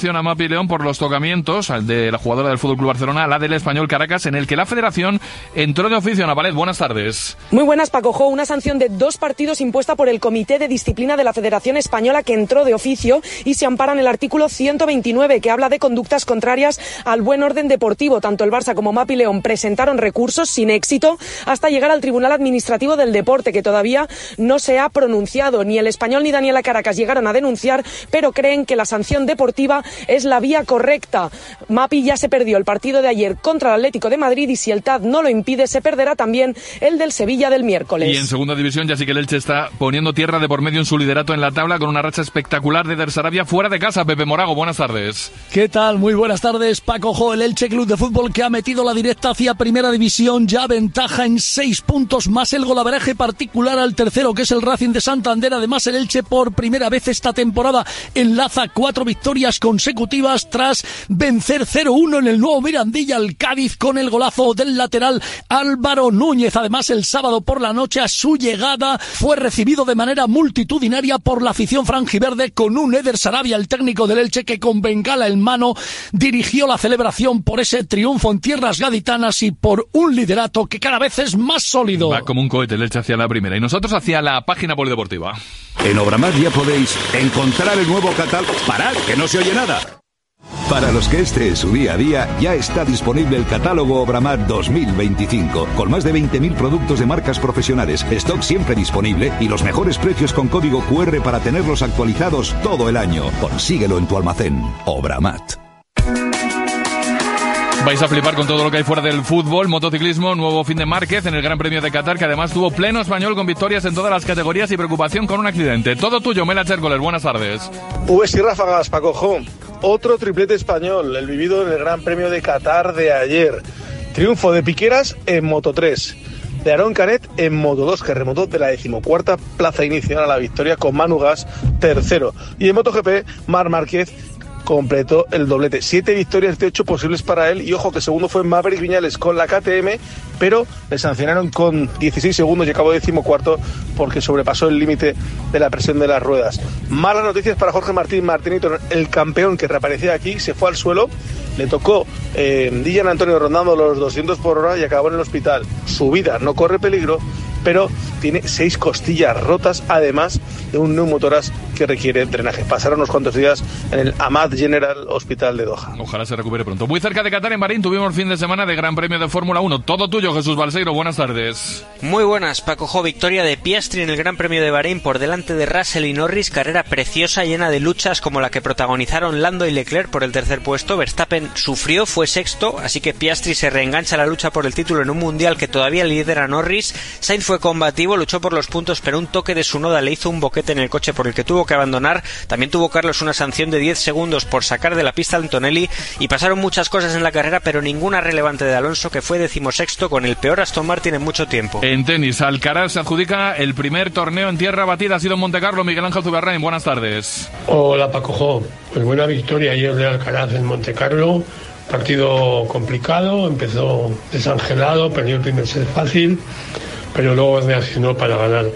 sanción a Mapi León por los tocamientos de la jugadora del Fútbol Club Barcelona, la del Español Caracas, en el que la Federación entró de oficio. Ana Palet, buenas tardes. Muy buenas, Paco Jo. Una sanción de 2 partidos impuesta por el Comité de Disciplina de la Federación Española, que entró de oficio y se ampara en el artículo 129, que habla de conductas contrarias al buen orden deportivo. Tanto el Barça como Mapi León presentaron recursos sin éxito hasta llegar al Tribunal Administrativo del Deporte, que todavía no se ha pronunciado. Ni el Español ni Daniela Caracas llegaron a denunciar, pero creen que la sanción deportiva es la vía correcta. Mapi ya se perdió el partido de ayer contra el Atlético de Madrid y si el TAD no lo impide, se perderá también el del Sevilla del miércoles. Y en segunda división ya sí que el Elche está poniendo tierra de por medio en su liderato en la tabla con una racha espectacular de Eder Sarabia fuera de casa. Pepe Morago, buenas tardes. ¿Qué tal? Muy buenas tardes, Paco Jo. El Elche Club de Fútbol, que ha metido la directa hacia primera división, ya ventaja en 6 puntos más el golaveraje particular al tercero, que es el Racing de Santander. Además, el Elche por primera vez esta temporada enlaza 4 victorias consecutivas tras vencer 0-1 en el nuevo Mirandilla al Cádiz con el golazo del lateral Álvaro Núñez. Además, el sábado por la noche, a su llegada, fue recibido de manera multitudinaria por la afición franjiverde, con un Eder Sarabia, el técnico del Elche, que con bengala en mano dirigió la celebración por ese triunfo en tierras gaditanas y por un liderato que cada vez es más sólido. Va como un cohete el Elche hacia la primera y nosotros hacia la página polideportiva. En Obramat ya podéis encontrar el nuevo catálogo. ¡Parad, que no se oye nada! Para los que este es su día a día, ya está disponible el catálogo Obramat 2025, con más de 20.000 productos de marcas profesionales, stock siempre disponible y los mejores precios con código QR para tenerlos actualizados todo el año. Consíguelo en tu almacén. Obramat. Vais a flipar con todo lo que hay fuera del fútbol. Motociclismo, nuevo fin de Márquez en el Gran Premio de Qatar, que además tuvo pleno español con victorias en todas las categorías y preocupación con un accidente. Todo tuyo, Mela Chércoles, buenas tardes. Vs y ráfagas, Paco Jo. Otro triplete español, el vivido en el Gran Premio de Qatar de ayer. Triunfo de Piqueras en Moto 3, de Aarón Canet en Moto 2, que remontó de la 14ª plaza inicial a la victoria con Manu Gas tercero. Y en MotoGP, Marc Márquez completó el doblete. 7 victorias de 8 posibles para él. Y ojo que segundo fue Maverick Viñales con la KTM, pero le sancionaron con 16 segundos y acabó 14º porque sobrepasó el límite de la presión de las ruedas. Malas noticias para Jorge Martínito, el campeón que reaparecía aquí, se fue al suelo. Le tocó Dillan Antonio rondando los 200 por hora y acabó en el hospital. Su vida no corre peligro, pero tiene 6 costillas rotas, además de un neumotórax que requiere drenaje. Pasaron unos cuantos días en el Ahmad General Hospital de Doha. Ojalá se recupere pronto. Muy cerca de Qatar, en Bahrein, tuvimos fin de semana de Gran Premio de Fórmula 1. Todo tuyo, Jesús Balseiro. Buenas tardes. Muy buenas, Paco Jo. Victoria de Piastri en el Gran Premio de Bahrein por delante de Russell y Norris. Carrera preciosa, llena de luchas como la que protagonizaron Lando y Leclerc por el tercer puesto. Verstappen sufrió, fue sexto, así que Piastri se reengancha a la lucha por el título en un mundial que todavía lidera Norris. Sainz fue combativo, luchó por los puntos, pero un toque de Tsunoda le hizo un boquete en el coche por el que tuvo que abandonar. También tuvo Carlos una sanción de 10 segundos por sacar de la pista a Antonelli, y pasaron muchas cosas en la carrera, pero ninguna relevante de Alonso, que fue 16º con el peor Aston Martin en mucho tiempo. En tenis, Alcaraz se adjudica el primer torneo en tierra batida, ha sido en Montecarlo. Miguel Ángel Zuberrain, buenas tardes. Hola, Paco Jo. Pues buena victoria ayer de Alcaraz en Montecarlo. Partido complicado, empezó desangelado, perdió el primer set fácil, pero luego reaccionó para ganar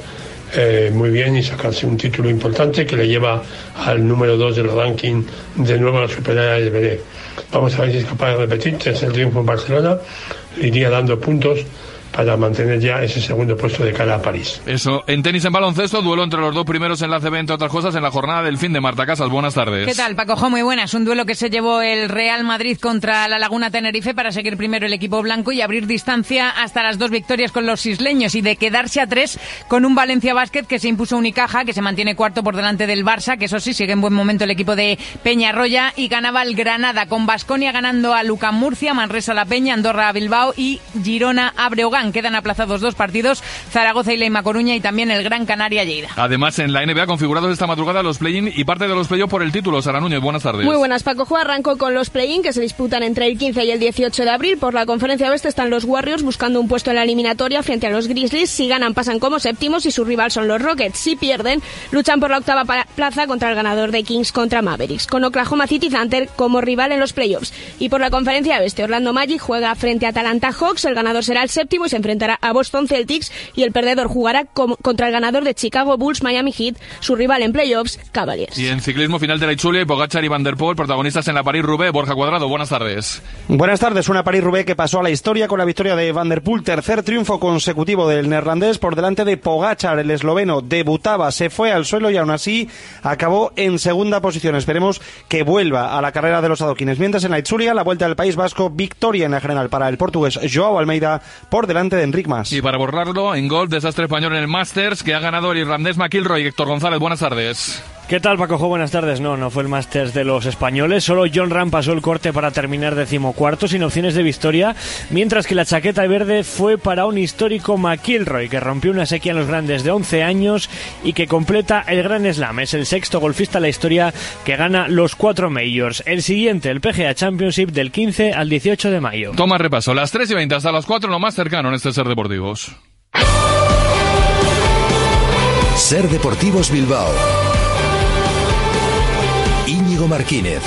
muy bien y sacarse un título importante que le lleva al número 2 del ranking de nuevo a la superar a Medvedev. Vamos a ver si es capaz de repetir el triunfo en Barcelona. Le iría dando puntos para mantener ya ese segundo puesto de cara a París. Eso, en tenis, en baloncesto, duelo entre los dos primeros en la ACB, entre otras cosas, en la jornada del fin de. Marta Casas, buenas tardes. ¿Qué tal, Paco Jo? Muy buenas. Un duelo que se llevó el Real Madrid contra la Laguna Tenerife para seguir primero el equipo blanco y abrir distancia hasta las 2 victorias con los isleños, y de quedarse a 3 con un Valencia Basket que se impuso a Unicaja, que se mantiene cuarto por delante del Barça, que eso sí, sigue en buen momento el equipo de Peñarroya, y ganaba el Granada, con Baskonia ganando a Lucan Murcia, Manresa La Peña, Andorra a Bilbao y Girona a Breogán. Quedan aplazados 2 partidos, Zaragoza y Leima Coruña, y también el Gran Canaria Lleida. Además, en la NBA configurados esta madrugada los play-in y parte de los play-off por el título. Sara Núñez, buenas tardes. Muy buenas, Paco Jo. Arrancó con los play-in que se disputan entre el 15 y el 18 de abril. Por la conferencia oeste están los Warriors buscando un puesto en la eliminatoria frente a los Grizzlies. Si ganan, pasan como séptimos y su rival son los Rockets. Si pierden, luchan por la 8ª plaza contra el ganador de Kings contra Mavericks, con Oklahoma City Thunder como rival en los playoffs. Y por la conferencia oeste, Orlando Magic juega frente a Atlanta Hawks. El ganador será el séptimo y se enfrentará a Boston Celtics, y el perdedor jugará contra el ganador de Chicago Bulls Miami Heat, su rival en playoffs, Cavaliers. Y en ciclismo, final de la Itzulia, Pogačar y Van der Poel, protagonistas en la París-Roubaix. Borja Cuadrado, buenas tardes. Buenas tardes, una París-Roubaix que pasó a la historia con la victoria de Van der Poel, tercer triunfo consecutivo del neerlandés por delante de Pogačar. El esloveno debutaba, se fue al suelo y aún así acabó en segunda posición. Esperemos que vuelva a la carrera de los adoquines. Mientras en la Itzulia, la Vuelta del País Vasco, victoria en la general para el portugués Joao Almeida por delante de Enric Mas. Y para borrarlo, en golf, desastre español en el Masters, que ha ganado el irlandés McIlroy. Héctor González, buenas tardes. ¿Qué tal, Pacojo? Buenas tardes. No fue el Masters de los españoles. Solo Jon Rahm pasó el corte para terminar 14º sin opciones de victoria, mientras que la chaqueta verde fue para un histórico McIlroy, que rompió una sequía en los grandes de 11 años y que completa el Grand Slam. Es el sexto golfista en la historia que gana los 4 majors. El siguiente, el PGA Championship, del 15 al 18 de mayo. Toma repaso. Las 3:20 hasta las 4, lo más cercano en este Ser Deportivos. Ser Deportivos Bilbao. Íñigo Martínez.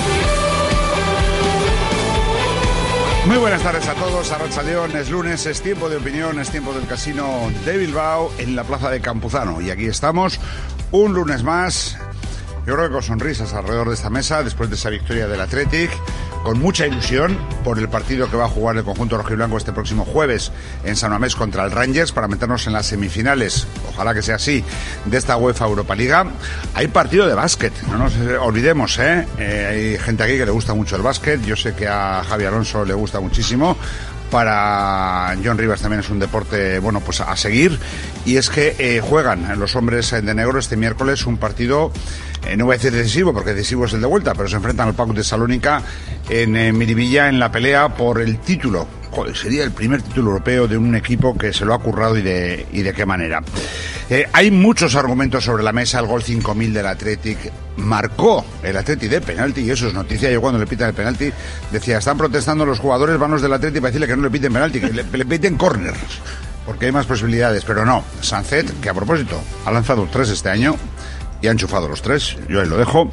Muy buenas tardes a todos, arratsaldeón, es lunes, es tiempo de opinión, es tiempo del Casino de Bilbao en la plaza de Campuzano. Y aquí estamos, un lunes más, yo creo que con sonrisas alrededor de esta mesa, después de esa victoria del Athletic, con mucha ilusión por el partido que va a jugar el conjunto rojiblanco este próximo jueves en San Mamés contra el Rangers para meternos en las semifinales, ojalá que sea así, de esta UEFA Europa Liga. Hay partido de básquet, no nos olvidemos, hay gente aquí que le gusta mucho el básquet, yo sé que a Javi Alonso le gusta muchísimo. Para John Rivas también es un deporte, bueno, pues a seguir, y es que juegan los hombres de negro este miércoles un partido, no voy a decir decisivo porque decisivo es el de vuelta, pero se enfrentan al PAOK de Salónica en Miribilla en la pelea por el título. Joder, sería el primer título europeo de un equipo que se lo ha currado y de qué manera. Hay muchos argumentos sobre la mesa. El gol 5000 del Athletic marcó el Athletic de penalti, y eso es noticia. Yo cuando le pitan el penalti decía, están protestando los jugadores vanos del Athletic para decirle que no le piten penalti, que le piten córner, porque hay más posibilidades, pero no. Sancet, que a propósito ha lanzado 3 este año y ha enchufado los 3, yo ahí lo dejo,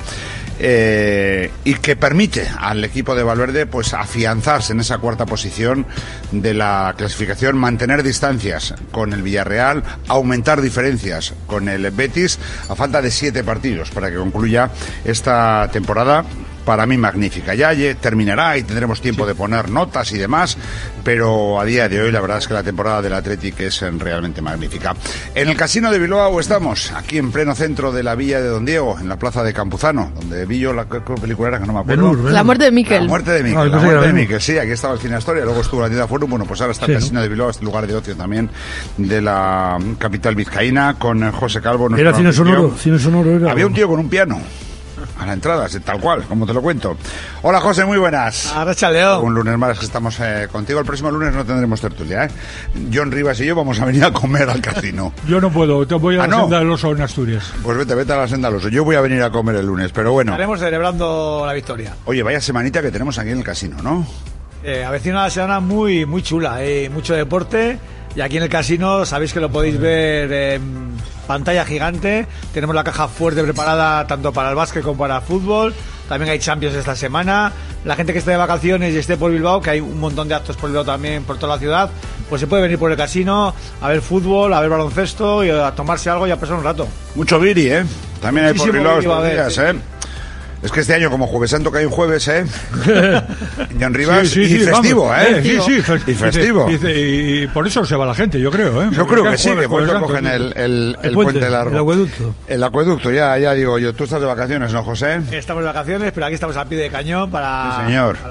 y que permite al equipo de Valverde pues afianzarse en esa cuarta posición de la clasificación, mantener distancias con el Villarreal, aumentar diferencias con el Betis, a falta de 7 partidos para que concluya esta temporada. Para mí magnífica. Ya terminará y tendremos tiempo de poner notas y demás, pero a día de hoy la verdad es que la temporada del Athletic es realmente magnífica. En el Casino de Bilbao estamos, aquí en pleno centro de la villa de Don Diego, en la plaza de Campuzano, donde vi yo la película era que no me acuerdo. La muerte de Miquel. La muerte de Miquel, la muerte de Miquel, sí, aquí estaba el Cine Astoria, luego estuvo la tienda Forum, bueno, pues ahora está el Casino de Bilbao, este lugar de ocio también de la capital vizcaína, con José Calvo. Era cine sonoro era. Había un tío con un piano a la entrada, tal cual, como te lo cuento. Hola, José, muy buenas. Arratsaldeón. Un lunes más que estamos contigo. El próximo lunes no tendremos tertulia, John Rivas y yo vamos a venir a comer al casino. Yo no puedo, te voy a la Senda del Oso en Asturias. Pues vete a la Senda del Oso. Yo voy a venir a comer el lunes, pero bueno. Estaremos celebrando la victoria. Oye, vaya semanita que tenemos aquí en el casino, ¿no? Avecina una semana muy chula, mucho deporte. Y aquí en el casino sabéis que lo podéis ver en pantalla gigante. Tenemos la caja fuerte preparada tanto para el básquet como para el fútbol. También hay Champions esta semana. La gente que esté de vacaciones y esté por Bilbao, que hay un montón de actos por Bilbao también, por toda la ciudad, pues se puede venir por el casino a ver fútbol, a ver baloncesto y a tomarse algo y a pasar un rato. Mucho Viri, También hay por Bilbao estos días, sí. Es que este año, como Jueves Santo, que hay un jueves, John Rivas, sí, y festivo, vamos. Y festivo. Y por eso se va la gente, yo creo, Yo creo que sí, que por eso cogen el puente largo. El acueducto. El acueducto, ya digo yo. Tú estás de vacaciones, ¿no, José? Estamos de vacaciones, pero aquí estamos al pie de cañón para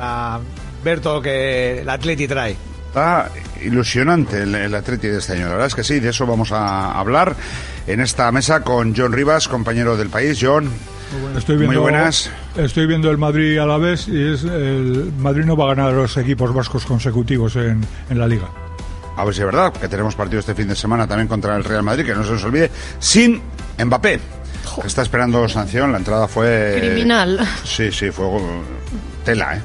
ver todo lo que el Atleti trae. Está ilusionante el Atleti de este año, la verdad es que sí, de eso vamos a hablar en esta mesa con John Rivas, compañero del País. John, muy buenas. Estoy viendo el Madrid a la vez y el Madrid no va a ganar a los equipos vascos consecutivos en la Liga. A ver si es verdad, que tenemos partido este fin de semana también contra el Real Madrid, que no se nos olvide, sin Mbappé, que está esperando sanción. La entrada fue... criminal. Sí, fue tela,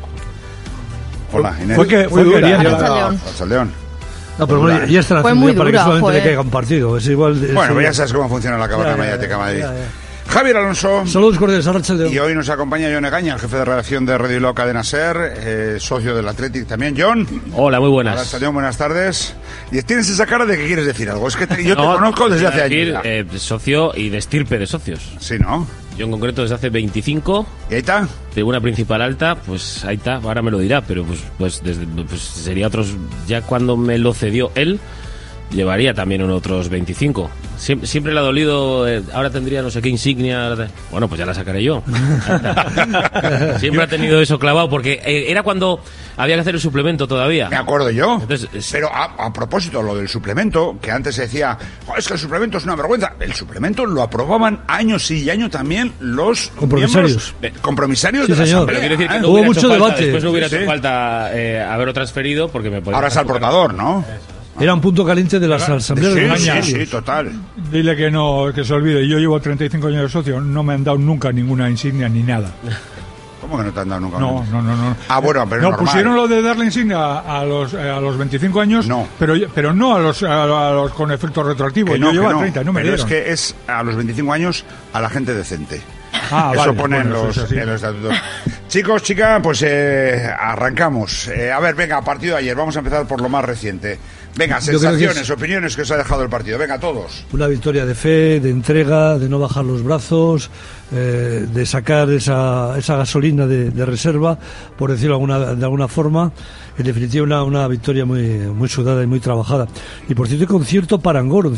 Hola, Inés. Fue dura. Arratsaldeón. No, pero bueno, ya está la fue muy dura, para que solamente le caiga un partido. Es igual. Bueno, ya sabes cómo funciona la cabarra mediática Madrid. Javier Alonso. Saludos cordiales, Arrachaldeón. Y hoy nos acompaña Jon Egaña, el jefe de redacción de Radio Bilbao Cadena SER, socio del Athletic también. Jon. Hola, muy buenas. Arrachaldeón, buenas tardes. Y tienes esa cara de que quieres decir algo. Es que yo te conozco desde hace años. Socio y de estirpe de socios. Sí, ¿no? Yo en concreto desde hace 25. ¿Y ahí está? Tribuna principal alta, pues ahí está, ahora me lo dirá, pero pues sería otros, ya cuando me lo cedió él, llevaría también otros 25. Siempre le ha dolido, ahora tendría no sé qué insignia, bueno, pues ya la sacaré yo. Siempre ha tenido eso clavado, porque era cuando había que hacer el suplemento todavía. Me acuerdo yo. Entonces, pero a propósito, lo del suplemento, que antes se decía, es que el suplemento es una vergüenza. El suplemento lo aprobaban año sí y año también los compromisarios. Compromisarios sí, de la señor. asamblea. Pero quiero decir que hubo mucho debate. Después no hubiera hecho falta haberlo transferido, porque me podía. Ahora es al portador, ¿no? Era un punto caliente de las asambleas de España. Sí, total. Dile que no, que se olvide. Yo llevo 35 años de socio, no me han dado nunca ninguna insignia ni nada. ¿Cómo que no te han dado nunca? No. Ah, bueno, pero no, normal. Pusieron lo de darle insignia a los 25 años, no. pero no a los con efecto retroactivo. Yo llevo 30, no me pero dieron. Es que es a los 25 años a la gente decente. Eso vale, pone en los estatutos. Chicos, chicas, pues arrancamos. A ver, venga, partido de ayer. Vamos a empezar por lo más reciente. Venga, sensaciones, opiniones que os ha dejado el partido. Venga, todos. Una victoria de fe, de entrega, de no bajar los brazos, de sacar esa gasolina de reserva, por decirlo de alguna forma. En definitiva, una victoria muy sudada y muy trabajada. Y por cierto, con cierto parangón,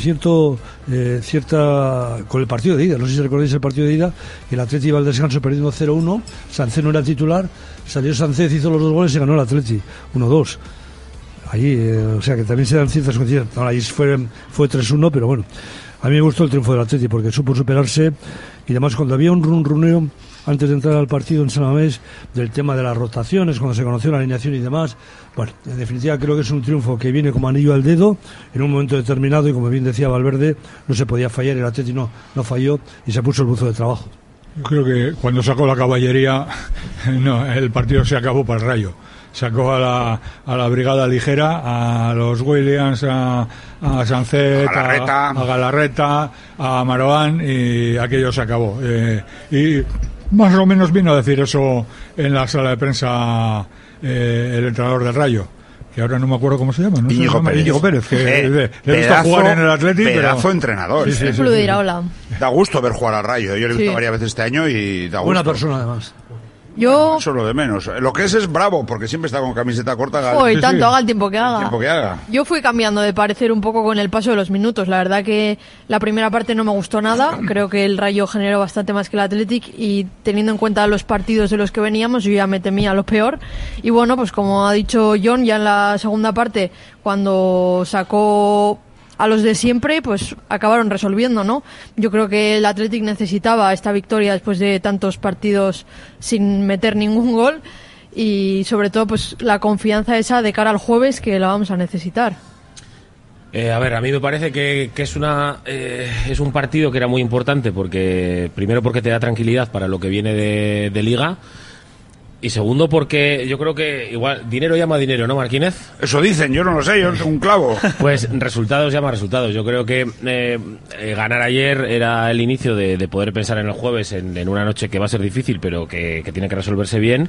con el partido de ida. No sé si recordáis el partido de ida, el Atleti iba al descanso perdiendo 0-1. Sánchez no era titular, salió Sánchez, hizo los 2 goles y ganó el Atleti 1-2. Allí, o sea que también se dan ciertas coincidencias. Ahora, ahí fue 3-1, pero bueno, a mí me gustó el triunfo del Atleti porque supo superarse. Y además, cuando había un runeo antes de entrar al partido en San Mamés del tema de las rotaciones, cuando se conoció la alineación y demás, bueno, en definitiva creo que es un triunfo que viene como anillo al dedo en un momento determinado, y como bien decía Valverde, no se podía fallar. El Atleti no falló y se puso el buzo de trabajo. Yo creo que cuando sacó la caballería, el partido se acabó para el Rayo. Sacó a la brigada ligera, a los Williams, a Sánchez, a Galarreta, a Maroán, y aquello se acabó. Y más o menos vino a decir eso en la sala de prensa el entrenador del Rayo, que ahora no me acuerdo cómo se llama, ¿no? Íñigo Pérez, que le gusta jugar en el Athletic, pedazo entrenador. Sí. Da gusto ver jugar al Rayo. Yo lo he visto varias veces este año y da gusto. Buena persona, además. Yo... Eso es lo de menos. Lo que es bravo, porque siempre está con camiseta corta. Uy, tanto, haga el tiempo que haga. Yo fui cambiando de parecer un poco con el paso de los minutos. La verdad que la primera parte no me gustó nada. Creo que el Rayo generó bastante más que el Athletic, y teniendo en cuenta los partidos de los que veníamos, yo ya me temía lo peor. Y bueno, pues como ha dicho Jon, ya en la segunda parte, cuando sacó a los de siempre, pues acabaron resolviendo, ¿no? Yo creo que el Athletic necesitaba esta victoria después de tantos partidos sin meter ningún gol, y sobre todo pues la confianza esa de cara al jueves, que la vamos a necesitar. A ver, a mí me parece que es un partido que era muy importante, porque primero porque te da tranquilidad para lo que viene de Liga. Y segundo, porque yo creo que igual dinero llama dinero, ¿no, Marquínez? Eso dicen, yo no lo sé, yo no tengo un clavo. Pues resultados llama resultados. Yo creo que ganar ayer era el inicio de poder pensar en el jueves, en una noche que va a ser difícil, pero que tiene que resolverse bien.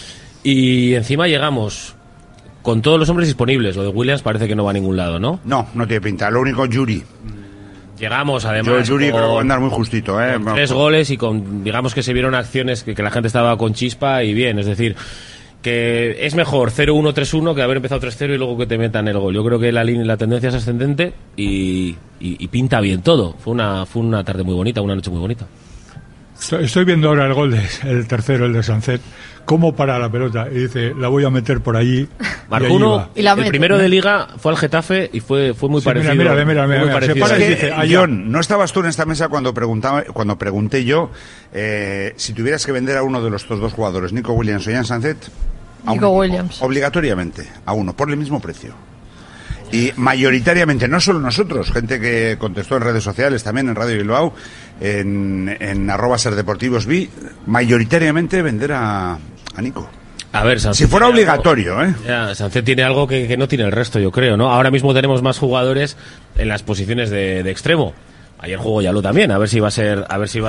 Y encima llegamos con todos los hombres disponibles. Lo de Williams parece que no va a ningún lado, ¿no? No tiene pinta. Lo único, Yuri. Llegamos, además, Yuri, creo que va a andar muy justito, con 3 goles y digamos que se vieron acciones que la gente estaba con chispa y bien. Es decir, que es mejor 0-1, 3-1 que haber empezado 3-0 y luego que te metan el gol. Yo creo que la tendencia es ascendente y pinta bien todo. Fue una tarde muy bonita, una noche muy bonita. Estoy viendo ahora el gol, el tercero, el de Sánchez, cómo para la pelota, y dice, la voy a meter por allí. Marcó uno, el primero de Liga fue al Getafe y fue muy parecido. Mira, se para y dice, Jon, ¿no estabas tú en esta mesa cuando pregunté yo si tuvieras que vender a uno de estos dos jugadores, Nico Williams o Jan Sánchez? Nico Williams. Obligatoriamente, a uno, por el mismo precio. Y mayoritariamente, no solo nosotros, gente que contestó en redes sociales, también en Radio Bilbao, en @serdeportivos, vi mayoritariamente vender a Nico. A ver, Sánchez, si fuera obligatorio, Sánchez tiene algo que no tiene el resto, yo creo, ¿no? Ahora mismo tenemos más jugadores en las posiciones de extremo. Ayer jugó Yaló también, a ver si va a ser.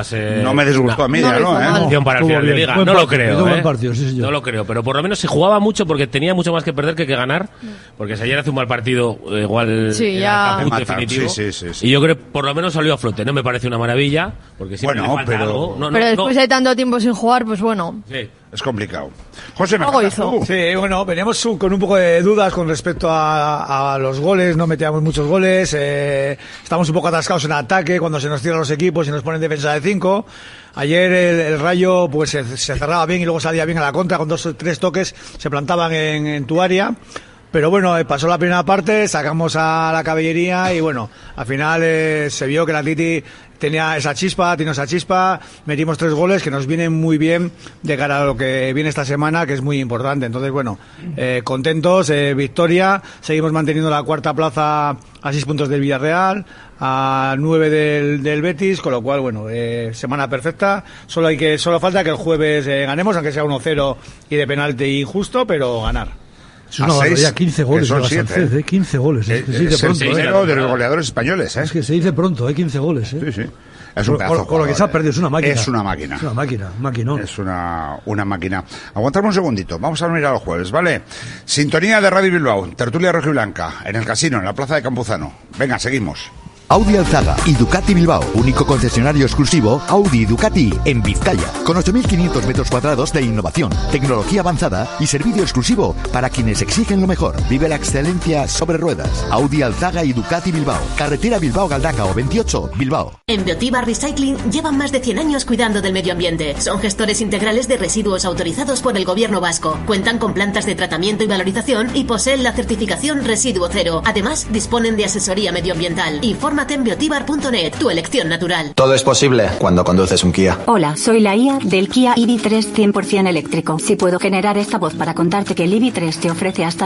No me disgustó a mí, opción para el final de liga. No lo creo, partido, sí, no lo creo, pero por lo menos se jugaba mucho porque tenía mucho más que perder que ganar, porque si ayer hace un mal partido, igual ya caput definitivo. Sí. Y yo creo que por lo menos salió a flote, no me parece una maravilla, porque siempre le falta algo. Pero después de tanto tiempo sin jugar, pues bueno. Sí. Es complicado. José Algo hizo. Sí, bueno, veníamos con un poco de dudas con respecto a los goles, no metíamos muchos goles, estamos un poco atascados en ataque cuando se nos cierran los equipos y nos ponen defensa de 5. Ayer el Rayo pues se cerraba bien y luego salía bien a la contra, con 2 o 3 toques se plantaban en tu área. Pero bueno, pasó la primera parte, sacamos a la caballería y bueno, al final se vio que el Atleti tiene esa chispa, metimos 3 goles que nos vienen muy bien de cara a lo que viene esta semana, que es muy importante. Entonces, bueno, contentos, victoria, seguimos manteniendo la 4ª plaza a 6 puntos del Villarreal, a 9 del Betis, con lo cual, bueno, semana perfecta. Solo falta que el jueves ganemos, aunque sea 1-0 y de penalti injusto, pero ganar. Es una barbaridad, 15 goles. Son 7, 15 goles. Es el primero de los goleadores españoles. Es que se dice pronto, 15 goles. Sí. Es un pedazo. Con lo que se ha perdido, es una máquina. Es una máquina. Es una máquina, un maquinón. Es una máquina. Aguantamos un segundito, vamos a mirar los jueves, ¿vale? Sintonía de Radio Bilbao, tertulia rojiblanca, en el casino, en la plaza de Campuzano. Venga, seguimos. Audi Alzaga y Ducati Bilbao, único concesionario exclusivo Audi y Ducati en Vizcaya, con 8.500 metros cuadrados de innovación, tecnología avanzada y servicio exclusivo para quienes exigen lo mejor. Vive la excelencia sobre ruedas. Audi Alzaga y Ducati Bilbao, carretera Bilbao-Galdacao 28, Bilbao. En Biotiba Recycling llevan más de 100 años cuidando del medio ambiente. Son gestores integrales de residuos autorizados por el gobierno vasco. Cuentan con plantas de tratamiento y valorización y poseen la certificación Residuo Cero. Además, disponen de asesoría medioambiental. Infórmate en biotibar.net, tu elección natural. Todo es posible cuando conduces un Kia. Hola, soy la IA del Kia EV3 100% eléctrico. Si puedo generar esta voz para contarte que el EV3 te ofrece hasta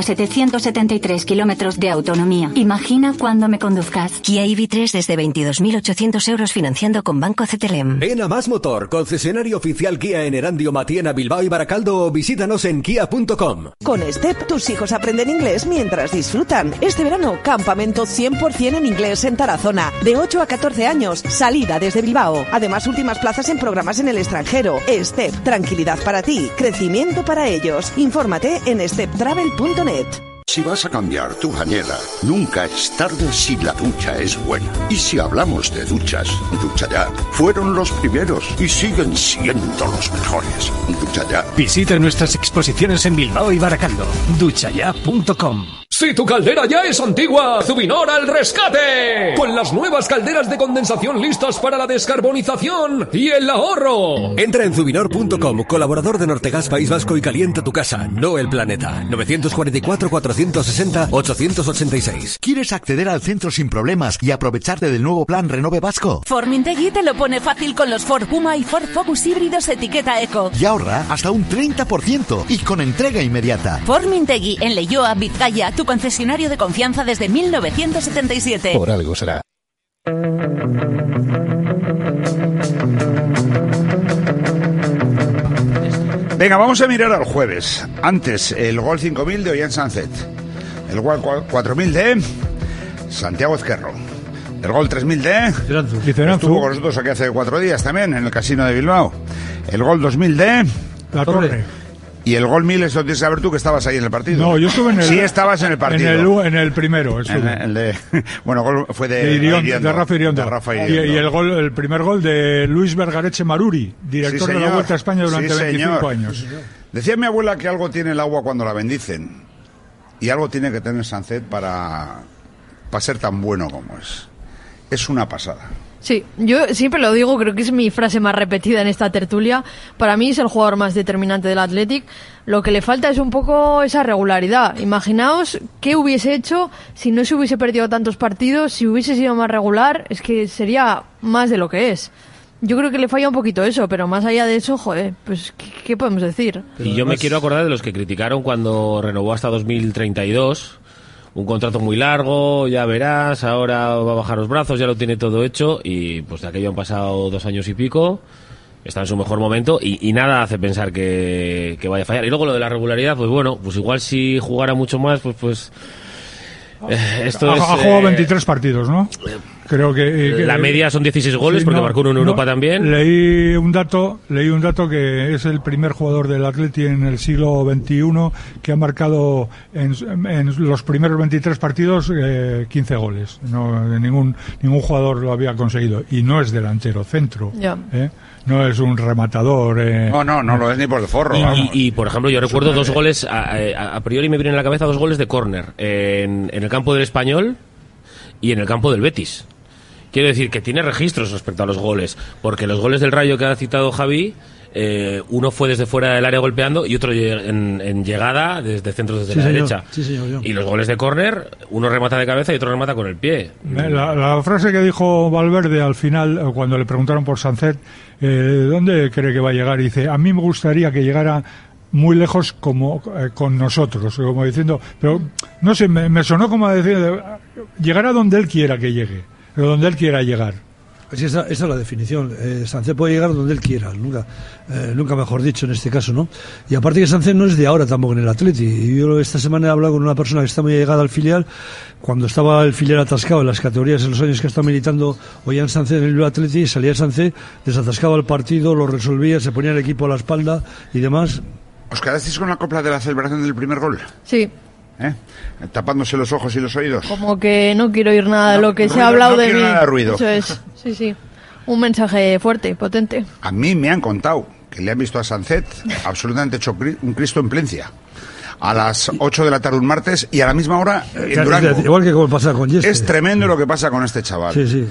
773 kilómetros de autonomía. Imagina cuando me conduzcas. Kia EV3 desde 22.800 euros financiando con Banco CTLM. Ven a Más Motor, concesionario oficial Kia en Erandio, Matiena, Bilbao y Baracaldo, o visítanos en kia.com. Con STEP, tus hijos aprenden inglés mientras disfrutan. Este verano, campamento 100% en inglés en Tarazona. De 8 a 14 años, salida desde Bilbao. Además, últimas plazas en programas en el extranjero. STEP, tranquilidad para ti, crecimiento para ellos. Infórmate en steptravel.net. Si vas a cambiar tu bañera, nunca es tarde si la ducha es buena. Y si hablamos de duchas, Ducha Ya fueron los primeros y siguen siendo los mejores. Ducha Ya. Visita nuestras exposiciones en Bilbao y Baracaldo. duchaya.com. Si tu caldera ya es antigua, Zubinor al rescate. Con las nuevas calderas de condensación listas para la descarbonización y el ahorro. Entra en Zubinor.com, colaborador de Nortegas País Vasco, y calienta tu casa, no el planeta. 944-460-886. ¿Quieres acceder al centro sin problemas y aprovecharte del nuevo plan Renove Vasco? Formintegui te lo pone fácil con los Ford Puma y Ford Focus híbridos etiqueta Eco. Y ahorra hasta un 30% y con entrega inmediata. Formintegui, en Leioa, Vizcaya, tu concesionario de confianza desde 1977. Por algo será. Venga, vamos a mirar al jueves. Antes, el gol 5000 de Ollán Sanzet. El gol 4000 de Santiago Ezquerro. El gol 3000 de estuvo con nosotros aquí hace 4 días también, en el casino de Bilbao. El gol 2000 de La Torre. Y el gol 1000, eso tienes que saber tú, que estabas ahí en el partido. No, yo estuve en el... Sí, estabas en el partido. En el primero. El de, bueno, gol fue de Rafa Iriondo. Y el primer gol de Luis Vergareche Maruri, director de la Vuelta a España durante 25 años. Decía mi abuela que algo tiene el agua cuando la bendicen. Y algo tiene que tener Sanzet para ser tan bueno como es. Es una pasada. Sí, yo siempre lo digo, creo que es mi frase más repetida en esta tertulia. Para mí es el jugador más determinante del Athletic. Lo que le falta es un poco esa regularidad. Imaginaos qué hubiese hecho si no se hubiese perdido tantos partidos, si hubiese sido más regular, es que sería más de lo que es. Yo creo que le falla un poquito eso, pero más allá de eso, joder, pues ¿qué podemos decir? Y yo me quiero acordar de los que criticaron cuando renovó hasta 2032... Un contrato muy largo, ya verás, ahora va a bajar los brazos, ya lo tiene todo hecho, y pues de aquello han pasado 2 años y pico, está en su mejor momento y nada hace pensar que vaya a fallar. Y luego lo de la regularidad, pues bueno, pues igual si jugara mucho más, pues esto ha jugado 23 partidos, ¿no? Creo que la media son 16 goles, porque marcó uno en Europa también. Leí un dato que es el primer jugador del Atleti en el siglo XXI que ha marcado en los primeros 23 partidos 15 goles. No, ningún jugador lo había conseguido. Y no es delantero, centro. No es un rematador. No lo es ni por el forro. Y por ejemplo, yo recuerdo dos goles, a priori me vienen en la cabeza 2 goles de córner en el campo del Español y en el campo del Betis. Quiero decir que tiene registros respecto a los goles, porque los goles del Rayo que ha citado Javi, uno fue desde fuera del área golpeando y otro en llegada desde centro, desde la derecha. Sí, señor. Y los goles de córner, uno remata de cabeza y otro remata con el pie. La frase que dijo Valverde al final, cuando le preguntaron por Sancet, ¿dónde cree que va a llegar? Y dice, a mí me gustaría que llegara muy lejos como con nosotros, como diciendo, pero no sé, me sonó como a decir, llegar a donde él quiera que llegue, pero donde él quiera llegar. Pues esa es la definición. Sancet puede llegar donde él quiera, nunca mejor dicho en este caso, ¿no? Y aparte que Sancet no es de ahora tampoco en el Atleti. Y yo esta semana he hablado con una persona que está muy llegada al filial. Cuando estaba el filial atascado en las categorías en los años que está militando oían Sancet en el Atleti y salía Sancet, desatascaba el partido, lo resolvía, se ponía el equipo a la espalda y demás. ¿Os quedasteis con la copla de la celebración del primer gol? Sí. Tapándose los ojos y los oídos. Como que no quiero oír nada de lo que se ha hablado de mí. Nada de ruido. Eso es, sí. Un mensaje fuerte, potente. A mí me han contado que le han visto a Sancet absolutamente hecho un Cristo en Plencia. A las 8 de la tarde un martes y a la misma hora en Durango. Igual que como pasa con Yeste. Es tremendo lo que pasa con este chaval. Sí.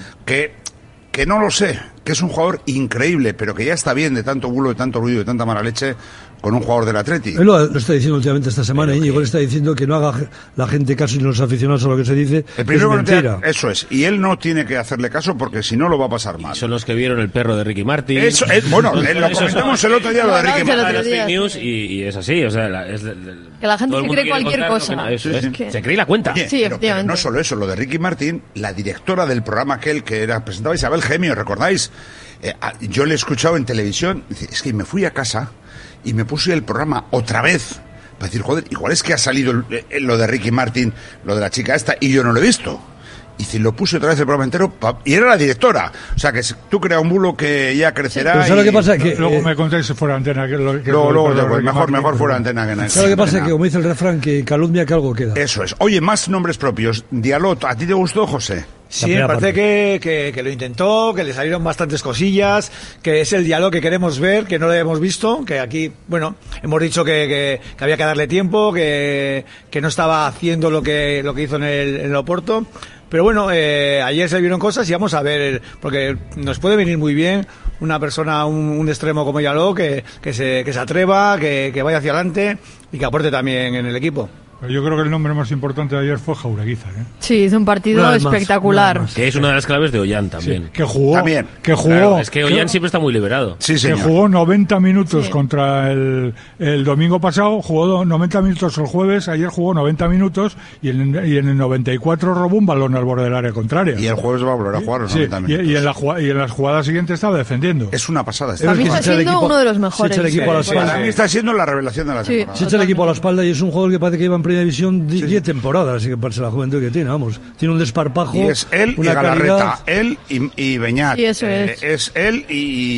Que no lo sé, que es un jugador increíble, pero que ya está bien de tanto bulo, de tanto ruido, de tanta mala leche con un jugador del Atleti. Él lo está diciendo últimamente esta semana, Íñigo, él está diciendo que no haga la gente caso ni los aficionados a lo que se dice, el primero es mentira. Eso es, y él no tiene que hacerle caso porque si no lo va a pasar mal. Son los que vieron el perro de Ricky Martin. Eso es, bueno, lo comentamos el otro día lo de Ricky Martin. Fake news y es así, o sea, que la gente se cree cualquier cosa. Se cree la cuenta. Oye, sí, pero no solo eso, lo de Ricky Martin, la directora del programa aquel que era presentaba Isabel Gemio, ¿recordáis? Yo le he escuchado en televisión, dice, es que me fui a casa y me puse el programa otra vez para decir, joder, igual es que ha salido lo de Ricky Martin, lo de la chica esta, y yo no lo he visto. Y si lo puse otra vez el programa entero, y era la directora. O sea, que tú creas un bulo que ya crecerá. Pero ¿sabes lo que pasa? Que, luego me contáis fuera de antena. Luego, mejor fuera de antena que nada. ¿Sabes lo que pasa? Que como dice el refrán, que calumnia que algo queda. Eso es. Oye, más nombres propios. Diallo, ¿a ti te gustó, José? Sí, me parece que lo intentó, que le salieron bastantes cosillas, que es el diálogo que queremos ver, que no lo hemos visto, que aquí, bueno, hemos dicho que había que darle tiempo, que no estaba haciendo lo que hizo en el Oporto. Pero bueno, ayer se vieron cosas y vamos a ver, porque nos puede venir muy bien una persona, un extremo como Diallo, que se atreva, que vaya hacia adelante y que aporte también en el equipo. Yo creo que el nombre más importante de ayer fue Jaureguizar, ¿eh? Sí, hizo un partido espectacular. Que es una de las claves de Ollán también. Sí, que jugó. Claro, es que Ollán siempre está muy liberado. Sí, señor. Que jugó 90 minutos contra el domingo pasado, jugó 90 minutos el jueves, ayer jugó 90 minutos y en el 94 robó un balón al borde del área contraria. Y el jueves va a volver a jugar los 90 minutos. Y en las jugadas siguientes estaba defendiendo. Es una pasada. Para mí está siendo uno de los mejores. Para mí está siendo la revelación de la temporada. Se echa el equipo a la espalda y es un jugador que parece que iba en primera división 10 temporadas, así que parece la juventud que tiene, vamos. Tiene un desparpajo. Y es él y Galarreta, él y Beñat. Sí, eso es. Es él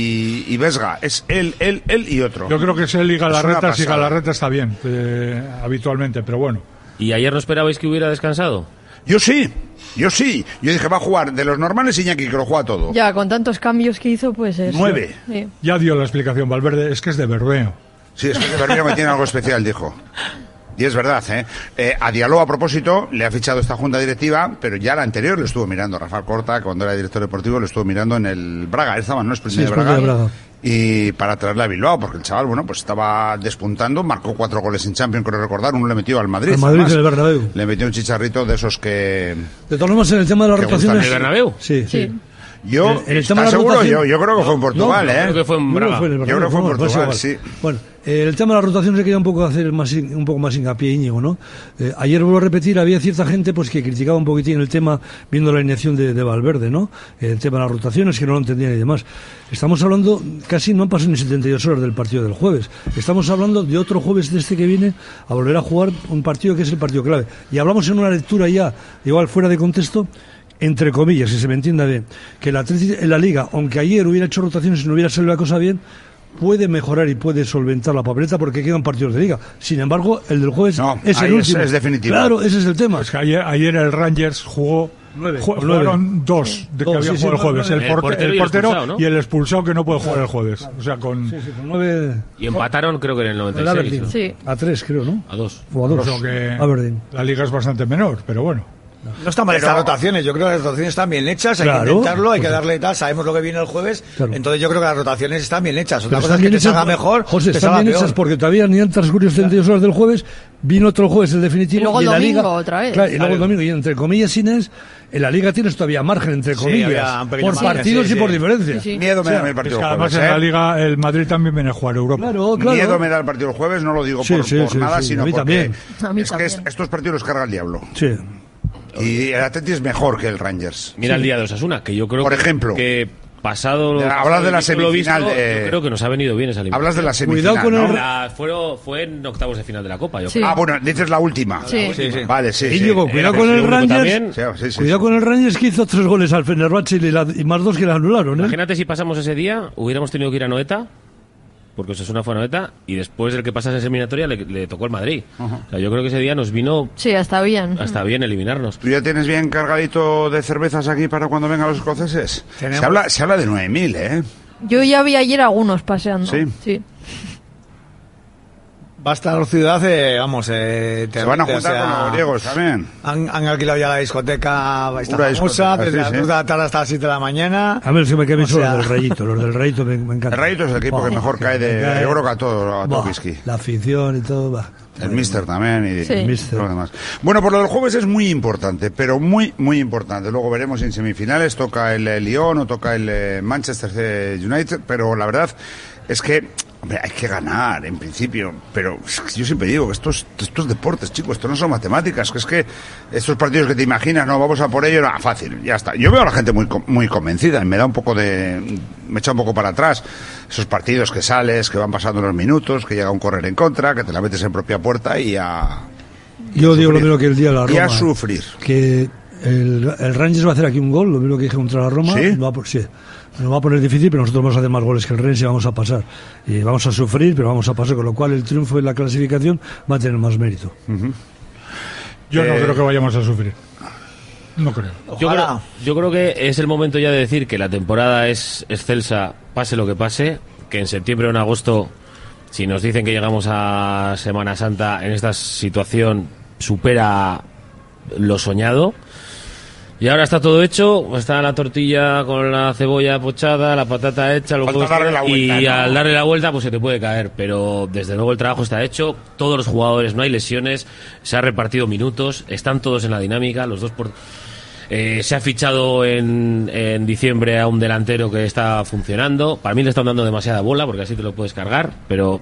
y Vesga. Es él y otro. Yo creo que es él y Galarreta, si Galarreta está bien, habitualmente, pero bueno. ¿Y ayer no esperabais que hubiera descansado? Yo sí. Yo dije, va a jugar de los normales Iñaki, que lo juega todo. Ya, con tantos cambios que hizo, pues es... 9. Sí. Ya dio la explicación, Valverde, es que es de Bermeo. Sí, es que de Bermeo me tiene algo especial, dijo. Y es verdad, a Diallo, a propósito, le ha fichado esta junta directiva, pero ya la anterior lo estuvo mirando. Rafael Corta, cuando era director deportivo, lo estuvo mirando en el Braga. Él estaba, ¿no? Es presidente de Braga. Y para traerle a Bilbao, porque el chaval, bueno, pues estaba despuntando, marcó 4 goles en Champions, creo recordar, uno le metió al Madrid. Al Madrid, en el Bernabéu. Le metió un chicharrito de esos que... De todas formas, en el tema de las rotaciones... ¿En el Bernabéu? Sí. Yo, ¿estás seguro? Yo creo que fue en Portugal, no, creo que fue en Braga. Yo creo que fue en Portugal, sí. Bueno, el tema de las rotaciones se quería un poco más hincapié, Íñigo, ¿no? Ayer, vuelvo a repetir, había cierta gente pues que criticaba un poquitín el tema viendo la inyección de Valverde, ¿no? El tema de las rotaciones, que no lo entendían y demás. Estamos hablando, casi no han pasado ni 72 horas del partido del jueves. Estamos hablando de otro jueves de este que viene a volver a jugar un partido que es el partido clave. Y hablamos en una lectura ya, igual fuera de contexto, entre comillas, si se me entienda bien, que el Athletic en la Liga, aunque ayer hubiera hecho rotaciones y no hubiera salido la cosa bien, puede mejorar y puede solventar la papeleta porque quedan partidos de Liga. Sin embargo, el del jueves es el último. Es definitivo. Claro, ese es el tema. Es que ayer el Rangers jugó... Jugaron dos de que habían jugado el jueves, el portero ¿no? Y el expulsado que no puede jugar el jueves. O sea, con 9... Y empataron creo que en el 96. ¿No? Sí. A 3 creo, ¿no? A 2. O a 2. O sea que la liga es bastante menor, pero bueno. No están mal estas rotaciones, yo creo que las rotaciones están bien hechas, hay que intentarlo, hay que darle tal, sabemos lo que viene el jueves, entonces yo creo que las rotaciones están bien hechas. Otra cosa es que te salga mejor, José, están bien hechas porque todavía ni han transcurrido 72 horas del jueves, vino otro jueves el definitivo y luego y el la domingo Liga, otra vez. Claro, y luego el domingo, y entre comillas, Inés, en la Liga tienes todavía margen, entre comillas, por partidos y por diferencia. Miedo me da el partido del jueves. Además en la Liga el Madrid también viene a jugar Europa. Claro. Miedo me da el partido del jueves, no lo digo por nada, sino porque es que estos partidos los carga el diablo. Sí. Y el Atleti es mejor que el Rangers. Mira el día de Osasuna, que yo creo por ejemplo, que pasado... Hablas de la semifinal. Yo creo que nos ha venido bien esa eliminación. Hablas de la semifinal. Cuidado con fue en octavos de final de la Copa. Yo creo. Bueno, dices la última. Sí. Vale, sí. Y Diego, cuidado con el Rangers. Cuidado con el Rangers que hizo 3 goles al Fenerbahce y más 2 que le anularon. Imagínate si pasamos ese día, hubiéramos tenido que ir a Noeta, porque Osasuna fue a Noeta, y después del que pasase esa eliminatoria le tocó el Madrid. O sea, yo creo que ese día nos vino... Sí, hasta bien. Hasta bien eliminarnos. ¿Tú ya tienes bien cargadito de cervezas aquí para cuando vengan los escoceses? Se habla de 9.000, ¿eh? Yo ya vi ayer algunos paseando. Sí. Va a estar ciudad, vamos... se van a juntar con los griegos también. Han alquilado ya la discoteca, está famosa, desde las 2 de la tarde hasta las 7 de la mañana. A ver si me quedé solo los del Rayito me encanta. El Rayito es el equipo que mejor cae de... Yo creo que a todo whisky. La afición y todo va. El Mister también y lo demás. Bueno, por lo del jueves es muy importante, pero muy, muy importante. Luego veremos en semifinales, toca el Lyon o toca el Manchester United, pero la verdad es que hombre, hay que ganar, en principio, pero yo siempre digo que estos deportes, chicos, esto no son matemáticas, que es que estos partidos que te imaginas, no, vamos a por ello, no, fácil, ya está. Yo veo a la gente muy convencida y me echa un poco para atrás esos partidos que sales, que van pasando los minutos, que llega un correr en contra, que te la metes en propia puerta y a... Yo digo lo mismo que el día de la Roma. Y a sufrir. Que el Rangers va a hacer aquí un gol, lo mismo que dije contra la Roma. ¿Sí? Nos va a poner difícil, pero nosotros vamos a hacer más goles que el Rennes y vamos a pasar. Y vamos a sufrir, pero vamos a pasar, con lo cual el triunfo en la clasificación va a tener más mérito. Yo no creo que vayamos a sufrir. No creo. Yo creo que es el momento ya de decir que la temporada es excelsa, pase lo que pase, que en septiembre o en agosto, si nos dicen que llegamos a Semana Santa en esta situación, supera lo soñado. Y ahora está todo hecho, está la tortilla con la cebolla pochada, la patata hecha, y al darle la vuelta pues se te puede caer, pero desde luego el trabajo está hecho, todos los jugadores, no hay lesiones, se ha repartido minutos, están todos en la dinámica, los dos se ha fichado en diciembre a un delantero que está funcionando, para mí le están dando demasiada bola porque así te lo puedes cargar, pero...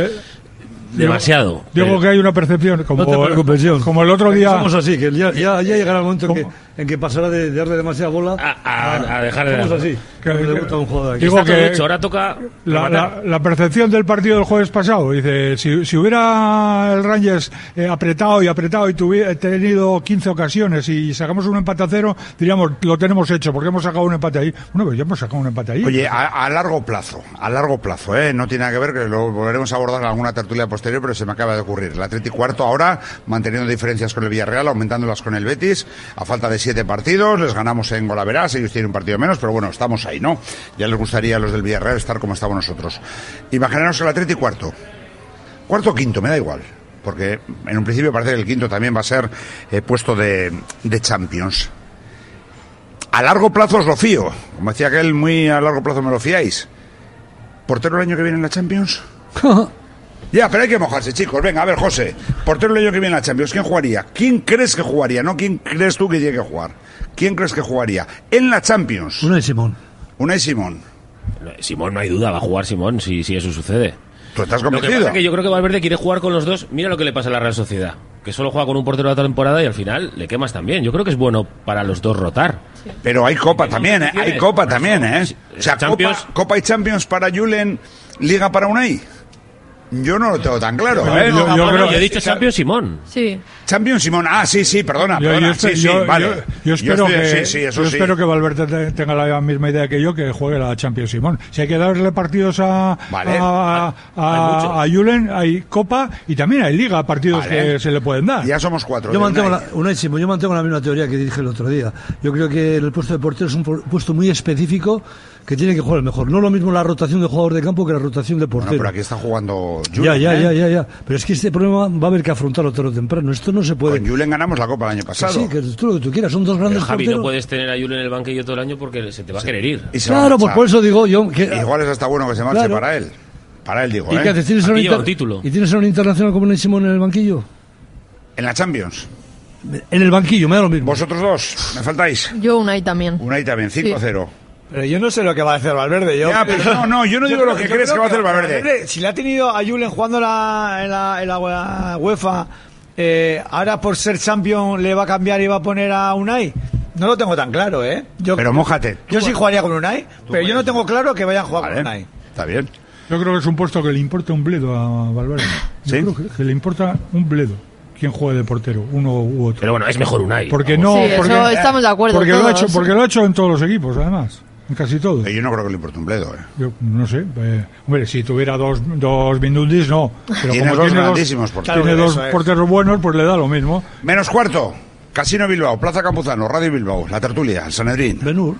demasiado. Digo que hay una percepción como, no te preocupes, John. Como el otro día. Somos así, que ya llegará el momento en que pasará de darle demasiada bola a dejar de somos así. Debuta un jugador aquí. Digo que hecho, ahora toca la percepción del partido del jueves pasado. Dice, si hubiera el Rangers apretado y tuviera tenido 15 ocasiones y sacamos un empate a 0, diríamos, lo tenemos hecho porque hemos sacado un empate ahí. Bueno, pues ya hemos sacado un empate ahí. Oye, a largo plazo, no tiene nada que ver, que lo volveremos a abordar en alguna tertulia posterior, pero se me acaba de ocurrir. El Atleti cuarto ahora, manteniendo diferencias con el Villarreal, aumentándolas con el Betis, a falta de 7 partidos, les ganamos en golaveras, ellos tienen un partido menos, pero bueno, estamos ahí, ¿no? Ya les gustaría a los del Villarreal estar como estamos nosotros. Imaginaros el Atleti cuarto o quinto, me da igual, porque en un principio parece que el quinto también va a ser puesto de Champions. A largo plazo os lo fío, como decía aquel, muy a largo plazo me lo fiáis. ¿Portero el año que viene en la Champions? Ya, pero hay que mojarse, chicos. Venga, a ver, José, portero el año que viene en la Champions, ¿quién jugaría? ¿Quién crees que jugaría? No, ¿quién crees tú que tiene que jugar? ¿Quién crees que jugaría en la Champions? Unai Simón. Simón, no hay duda, va a jugar Simón si eso sucede. ¿Tú estás convencido? Lo que pasa es que yo creo que Valverde quiere jugar con los dos. Mira lo que le pasa a la Real Sociedad, que solo juega con un portero de la temporada y al final le quemas también. Yo creo que es bueno para los dos rotar. Sí. Pero hay Copa también, ¿eh? Hay Copa también, ¿eh? O sea, Copa y Champions para Julen, Liga para Unai. Yo no lo tengo tan claro, ¿eh? Yo creo que he dicho Champion Simón. Sí. Champion Simón. Ah, sí, perdona. Vale. Yo espero que Valverde tenga la misma idea que yo, que juegue la Champions Simón. Si hay que darle partidos a Julen, hay Copa y también hay Liga, partidos que se le pueden dar. Ya somos 4. Yo mantengo la misma teoría que dije el otro día. Yo creo que el puesto de portero es un puesto muy específico que tiene que jugar el mejor. No lo mismo la rotación de jugador de campo que la rotación de portero. Bueno, pero aquí está jugando Julen. Ya. Pero es que este problema va a haber que afrontarlo tarde o temprano. Esto no se puede. Con Julen ganamos la Copa el año pasado. Sí, que tú lo que tú quieras. Son dos grandes Javi, porteros. no puedes tener a Julen en el banquillo todo el año porque se te va a querer ir. Claro, pues por eso digo yo que... Igual es hasta bueno que se marche para él. Para él digo, ¿Y qué haces? ¿Tienes un título? ¿Y tienes a un internacional como Unai Simón en el banquillo? ¿En la Champions? En el banquillo, me da lo mismo. ¿Vosotros dos? ¿Me faltáis? Yo Unai también. 5-0. Pero yo no sé lo que va a hacer Valverde. Yo no digo lo que crees que va a hacer Valverde. Si le ha tenido a Julen jugando en la UEFA, ahora por ser champion le va a cambiar y va a poner a Unai. No lo tengo tan claro, ¿eh? Pero mójate. Yo sí jugaría con Unai, pero yo no tengo claro que vayan a jugar con Unai. Está bien. Yo creo que es un puesto que le importa un bledo a Valverde. Yo creo que le importa un bledo quien juegue de portero, uno u otro. Pero bueno, es mejor Unai. Porque no, eso estamos de acuerdo. Porque lo ha hecho en todos los equipos, además. En casi todos. Yo no creo que le importe un bledo, Yo no sé. Hombre, si tuviera dos Mindundis, no. Pero tiene como dos grandísimos porteros. Tiene dos porteros buenos, pues le da lo mismo. Menos cuarto. Casino Bilbao, Plaza Campuzano, Radio Bilbao, La Tertulia, el Sanedrín. Benur.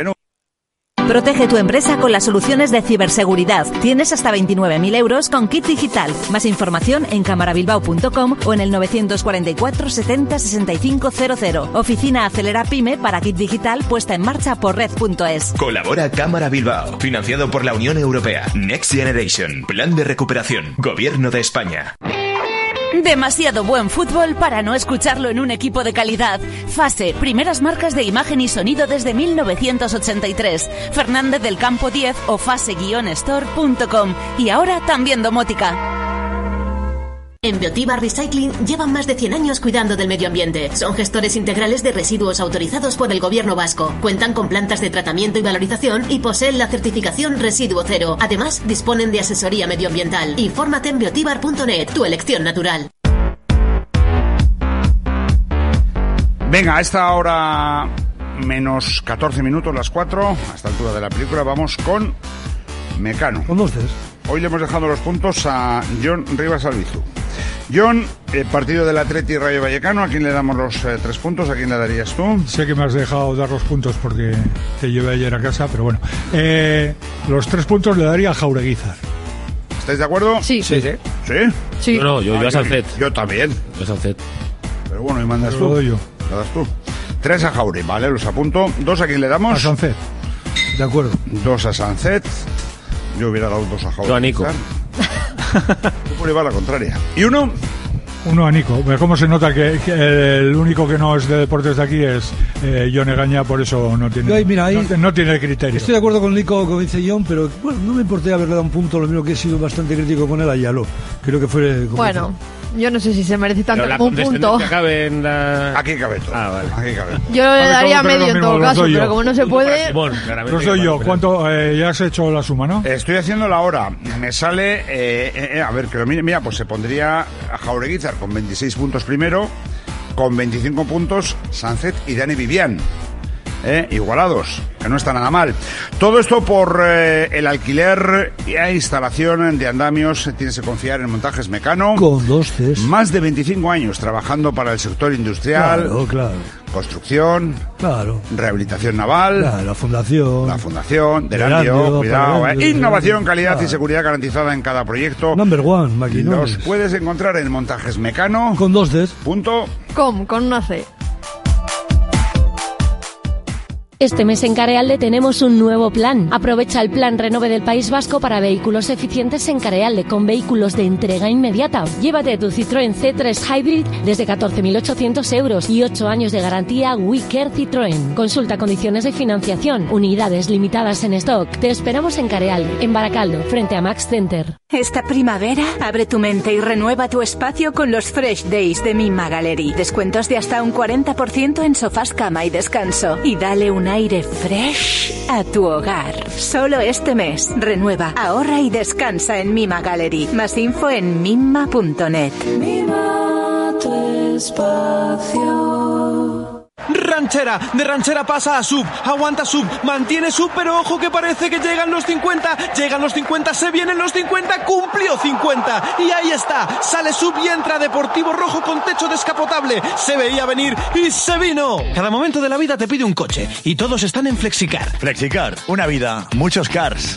Protege tu empresa con las soluciones de ciberseguridad. Tienes hasta 29.000 euros con Kit Digital. Más información en camarabilbao.com o en el 944 70 65 00. Oficina Acelera Pyme para Kit Digital puesta en marcha por red.es. Colabora Cámara Bilbao, financiado por la Unión Europea. Next Generation, Plan de Recuperación, Gobierno de España. Demasiado buen fútbol para no escucharlo en un equipo de calidad. Fase, primeras marcas de imagen y sonido desde 1983. Fernández del Campo 10 o fase-store.com. Y ahora también domótica. En Biotiva Recycling llevan más de 100 años cuidando del medio ambiente. Son gestores integrales de residuos autorizados por el Gobierno vasco. Cuentan con plantas de tratamiento y valorización y poseen la certificación Residuo Cero. Además, disponen de asesoría medioambiental. Infórmate en biotibar.net, tu elección natural. Venga, a esta hora menos 14 minutos, las 4, a esta altura de la película, vamos con Mecano. Con ustedes. Hoy le hemos dejado los puntos a John Rivas Albizu. John, partido del Atleti Rayo Vallecano, ¿a quién le damos los 3 puntos? ¿A quién le darías tú? Sé que me has dejado dar los puntos porque te llevé ayer a casa, pero bueno. Los 3 puntos le daría a Jaureguizar. ¿Estáis de acuerdo? Sí. ¿Sí? Yo a Sancet. Yo también. Yo a Sancet. Pero bueno, y mandas tú. Lo doy yo. Lo das tú. 3 a Jaure, vale, los apunto. 2 a quién le damos. A Sancet. De acuerdo. 2 a Sancet. Yo hubiera dado 2 a Jaure. Yo a Nico. Tú por llevar la contraria. ¿Y uno? Uno a Nico. ¿Cómo se nota que el único que no es de deportes de aquí es John Egaña? Por eso no tiene, no tiene criterio. Estoy de acuerdo con Nico, como dice John, pero bueno, no me importaría haberle dado un punto, lo mismo que he sido bastante crítico con él a Yaló. Creo que fue... Bueno, yo no sé si se merece tanto como un punto. Cabe en la... Aquí cabe todo. Vale. Aquí cabe. Yo le daría medio en todo caso, pero como no se puede... No soy yo. ¿Cuánto? ¿Ya has hecho la suma, no? Estoy haciendo la hora. Me sale... a ver, que lo mire. Mira, pues se pondría a Jaureguizar con 26 puntos primero, con 25 puntos Sancet y Dani Vivian. Igualados, que no está nada mal. Todo esto por el alquiler y la instalación de andamios. Tienes que confiar en Montajes Mecano. Con 2 Cs. Más de 25 años trabajando para el sector industrial. Claro. Construcción. Claro. Rehabilitación naval. Claro, la fundación. Derandio, cuidado. Innovación, calidad y seguridad garantizada en cada proyecto. Number one, maquinones. Los puedes encontrar en Montajes Mecano. Con 2 Cs. Con una C. Este mes en Carealde tenemos un nuevo plan. Aprovecha el plan Renove del País Vasco para vehículos eficientes en Carealde con vehículos de entrega inmediata. Llévate tu Citroën C3 Hybrid desde 14.800 euros y 8 años de garantía We Care Citroën. Consulta condiciones de financiación, unidades limitadas en stock. Te esperamos en Carealde, en Baracaldo, frente a Max Center. Esta primavera, abre tu mente y renueva tu espacio con los Fresh Days de Mima Gallery. Descuentos de hasta un 40% en sofás, cama y descanso. Y dale un aire fresh a tu hogar. Solo este mes. Renueva, ahorra y descansa en Mima Gallery. Más info en mima.net. Mima tu espacio. Ranchera, de ranchera pasa a sub, aguanta sub, mantiene sub, pero ojo que parece que llegan los 50, se vienen los 50, cumplió 50, y ahí está, sale sub y entra Deportivo Rojo con techo descapotable, se veía venir y se vino. Cada momento de la vida te pide un coche, y todos están en Flexicar. Flexicar, una vida, muchos cars.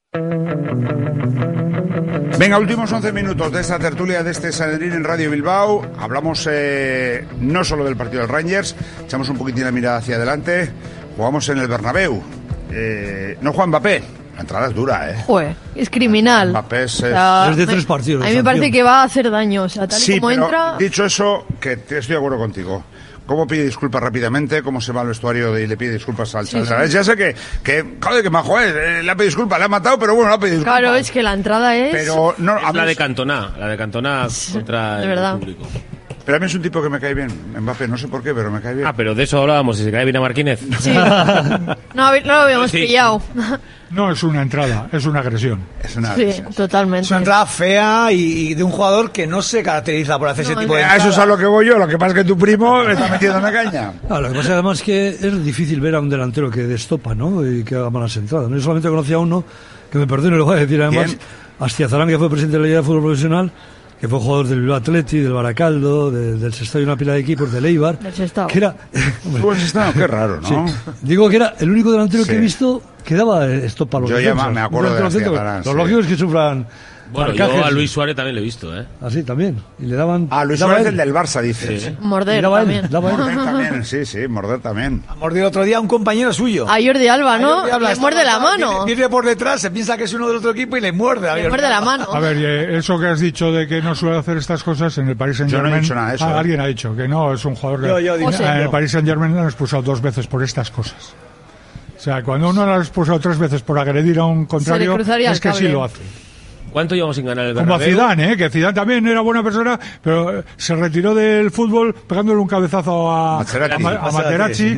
Venga, últimos 11 minutos de esta tertulia de este Sanedrín en Radio Bilbao. Hablamos no solo del partido del Rangers, echamos un poquitín la mirada hacia adelante. Jugamos en el Bernabéu. No juega Mbappé. La entrada es dura, Joder, es criminal. Mbappé es de 3 partidos. A mí me parece que va a hacer daño. O sea, tal y como entra. Dicho eso, que estoy de acuerdo contigo. ¿Cómo pide disculpas rápidamente? ¿Cómo se va al vestuario y le pide disculpas al chaval? Ya sé que joder, que majo es, le ha pedido disculpas, le ha matado, pero bueno, le ha pedido disculpas. Claro, es que la entrada es... Pero no, es la de Cantona contra el público. Pero a mí es un tipo que me cae bien, Mbappé, no sé por qué, pero me cae bien. Ah, pero de eso hablábamos, si se cae bien a Marquínez. Sí. No lo habíamos pillado. No es una entrada, es una agresión. Sí, totalmente. Es una entrada fea y de un jugador que no se caracteriza por hacer ese tipo de entrada. Eso es a lo que voy yo, lo que pasa es que tu primo me está metiendo una caña. Lo que pasa además es que es difícil ver a un delantero que destopa, ¿no? Y que haga malas entradas. Yo solamente conocía a uno, que me perdone, lo voy a decir además, Astiazarán, que fue presidente de la Liga de Fútbol Profesional, que fue jugador del Bilbao Athletic, del Baracaldo, del Sestao y una pila de equipos, del Eibar. Del Sestao. Que era... Sestao, qué raro, ¿no? Sí. Digo que era el único delantero que he visto que daba estopa a los defensas. Yo ya me acuerdo de Astiazarán. Lo lógico es que sufran... Bueno, yo a Luis Suárez también lo he visto, Ah, sí, también. Y le daban... Luis Suárez el del Barça, dices. Sí. Morder también. Morder también, sí, Morder también. Ha mordido otro día a un compañero suyo. A Jordi Alba, ¿no? Le muerde la mano. Viene por detrás, se piensa que es uno del otro equipo y le muerde. Le muerde la mano. A ver, eso que has dicho de que no suele hacer estas cosas en el Paris Saint-Germain... Yo no he dicho nada de eso. Alguien ha dicho que no, es un jugador que... En el Paris Saint-Germain lo han expulsado 2 veces por estas cosas. O sea, cuando uno lo ha expulsado 3 veces por agredir a un contrario, es que sí lo hace. ¿Cuánto llevamos sin ganar el Bernabéu? Como a Zidane, que Zidane también era buena persona, pero se retiró del fútbol pegándole un cabezazo a Materazzi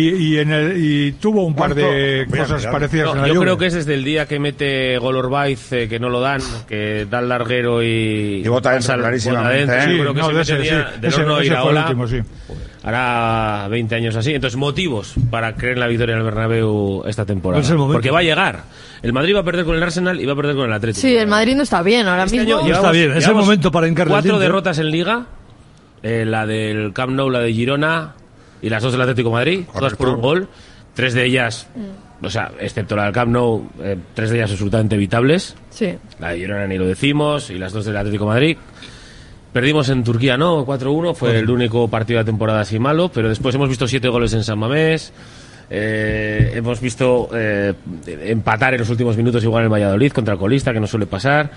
y tuvo un par de cosas parecidas. No, yo creo que es desde el día que mete gol Orbaiz, que no lo dan, que da el larguero y bota dentro, clarísimamente. Sí, creo que ese fue el último, sí. Hará 20 años así. Entonces, motivos para creer en la victoria en el Bernabéu esta temporada. Porque va a llegar. El Madrid va a perder con el Arsenal y va a perder con el Atlético. Sí, el Madrid no está bien ahora mismo. No está bien, es el momento para encargar 4 derrotas en Liga. La del Camp Nou, la de Girona y las 2 del Atlético de Madrid. Correcto. Todas por un gol. 3 de ellas, o sea, excepto la del Camp Nou, 3 de ellas absolutamente evitables. Sí. La de Girona ni lo decimos y las 2 del Atlético de Madrid. Perdimos en Turquía, ¿no? 4-1, fue el único partido de la temporada así malo, pero después hemos visto 7 goles en San Mamés, hemos visto empatar en los últimos minutos igual en el Valladolid contra el colista, que no suele pasar,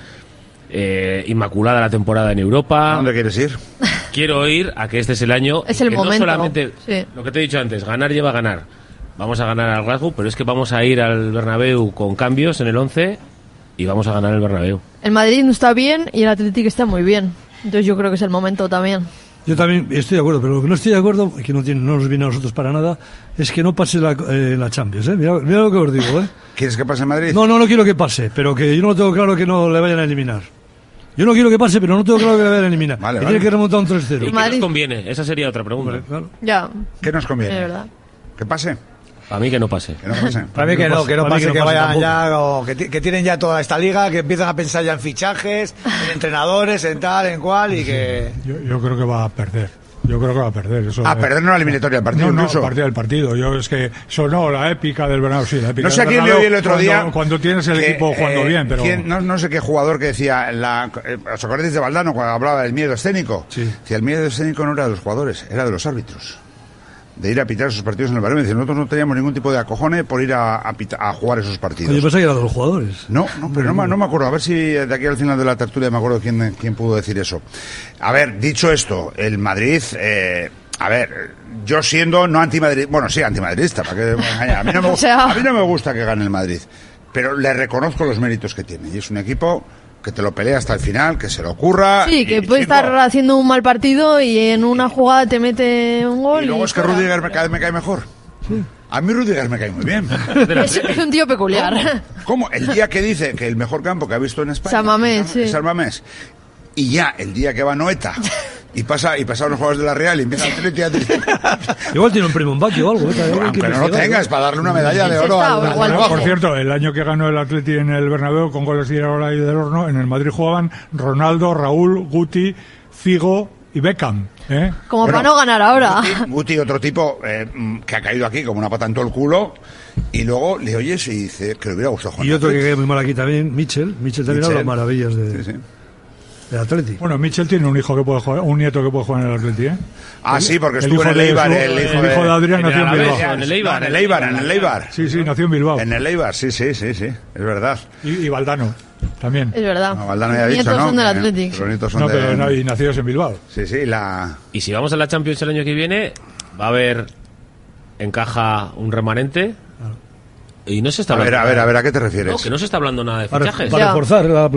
inmaculada la temporada en Europa. ¿A dónde quieres ir? Quiero ir a que este es el año, es el momento. No solamente, lo que te he dicho antes, ganar lleva a ganar. Vamos a ganar al Glasgow, pero es que vamos a ir al Bernabéu con cambios en el 11 y vamos a ganar el Bernabéu. El Madrid no está bien y el Atlético está muy bien. Entonces yo creo que es el momento también. Yo también estoy de acuerdo, pero lo que no estoy de acuerdo, que no nos viene a nosotros para nada, es que no pase la Champions, Mira lo que os digo, ¿Quieres que pase en Madrid? No quiero que pase, pero que yo no tengo claro que no le vayan a eliminar. Yo no quiero que pase, pero no tengo claro que le vayan a eliminar. Vale. Tiene que remontar un 3-0. ¿Y qué nos conviene? Esa sería otra pregunta. Vale, claro. Ya. ¿Qué nos conviene? De verdad. ¿Que pase? A mí que no pase. Para mí que no pase, que vayan ya, o que tienen ya toda esta liga, que empiezan a pensar ya en fichajes, en entrenadores, en tal, en cual, y que... Yo creo que va a perder. Eso, perder no la eliminatoria del partido, no, el partido. Es que sonó la épica del Bernabéu, sí, la épica. No sé a quién le oí el otro día. Cuando tienes el equipo jugando bien, pero... No sé qué jugador que decía, ¿os acordáis de Valdano cuando hablaba del miedo escénico? Sí. Decía, el miedo escénico no era de los jugadores, era de los árbitros. De ir a pitar esos partidos en el Bernabéu. Nosotros no teníamos ningún tipo de acojone por ir a jugar esos partidos. Yo pensé que eran de los jugadores. No, pero no me acuerdo. A ver si de aquí al final de la tertulia me acuerdo quién pudo decir eso. A ver, dicho esto, el Madrid... a ver, yo siendo no antimadridista... Bueno, sí, antimadridista, para que me engañe. A mí no me gusta que gane el Madrid. Pero le reconozco los méritos que tiene. Y es un equipo que te lo pelea hasta el final, que se lo ocurra. Sí, que puede estar haciendo un mal partido y en una jugada te mete un gol. Y luego es que Rudiger cada vez me cae mejor. Sí. A mí Rudiger me cae muy bien. Es un tío peculiar. ¿Cómo? El día que dice que el mejor campo que ha visto en España San Mamés, sí. es San Mamés. Y ya el día que va Noeta y pasa los jugadores de la Real y empieza el Atleti. Igual tiene un primo en Baquio o algo. Aunque no lo tengas, para darle una medalla de oro al trabajo. Por cierto, el año que ganó el Atleti en el Bernabéu con goles de Iraola y del Horno, en el Madrid jugaban Ronaldo, Raúl, Guti, Figo y Beckham. Como para no ganar ahora. Guti, otro tipo que ha caído aquí como una pata en todo el culo, y luego le oyes y dice que le hubiera gustado jugar. Y otro que cae muy mal aquí también, Mitchell también habla maravillas de... Sí, sí. El Atleti. Bueno, Mitchell tiene un hijo que puede jugar, un nieto que puede jugar en el Atleti, sí, porque estuvo en el Eibar. El hijo de Adrián nació en Bilbao. En el Eibar. Sí, nació en Bilbao. En el Eibar, sí, es verdad. Y Valdano, también. Es verdad. No, Valdano ya ha dicho, nietos ¿no? Son del Athletic. Los nietos son pero y nacidos en Bilbao. Sí, Y si vamos a la Champions el año que viene, va a haber en caja un remanente. Y no se está hablando. A ver, ¿a qué te refieres? No, que no se está hablando nada de fichajes. Para reforzar la...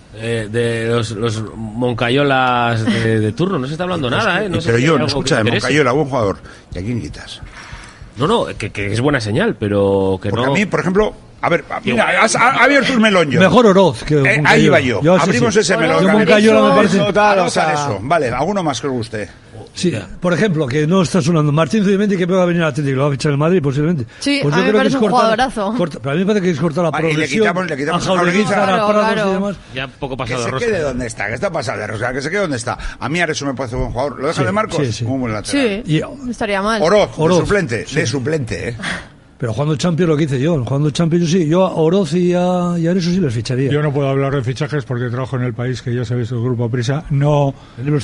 de los Moncayolas de turno, no se está hablando nada, ¿eh? No pero sé yo, escucha, de Moncayola, buen jugador. ¿Y a quién quitas? No, que es buena señal, pero que porque no... a mí, por ejemplo, a ver, mira, has abierto un melón yo. Mejor Oroz que Moncayola. Ahí va yo. Abrimos ese melón. Yo Moncayola me parece... Eso. Vale, alguno más que os guste. Sí, por ejemplo, que no está sonando Martín Zubimendi, que va a venir al Atlético, lo va a fichar en Madrid posiblemente. Sí, pues a mí me parece un jugadorazo. Pero a mí me parece que es cortar la progresión. Y le quitamos a Jaureguizar, a Prados y demás. Ya poco pasado de rosca. Que se quede donde está, que está pasado de rosca, que se quede donde está. A mí Areso me parece buen jugador. ¿Lo deja de Marcos? Sí. Un buen lateral. Sí, no estaría mal. Oroz, de suplente, Pero jugando Champions, lo que hice yo, jugando Champions yo a Oroz y a Areso sí les ficharía. Yo no puedo hablar de fichajes porque trabajo en El País, que ya sabéis, el Grupo Prisa. El libro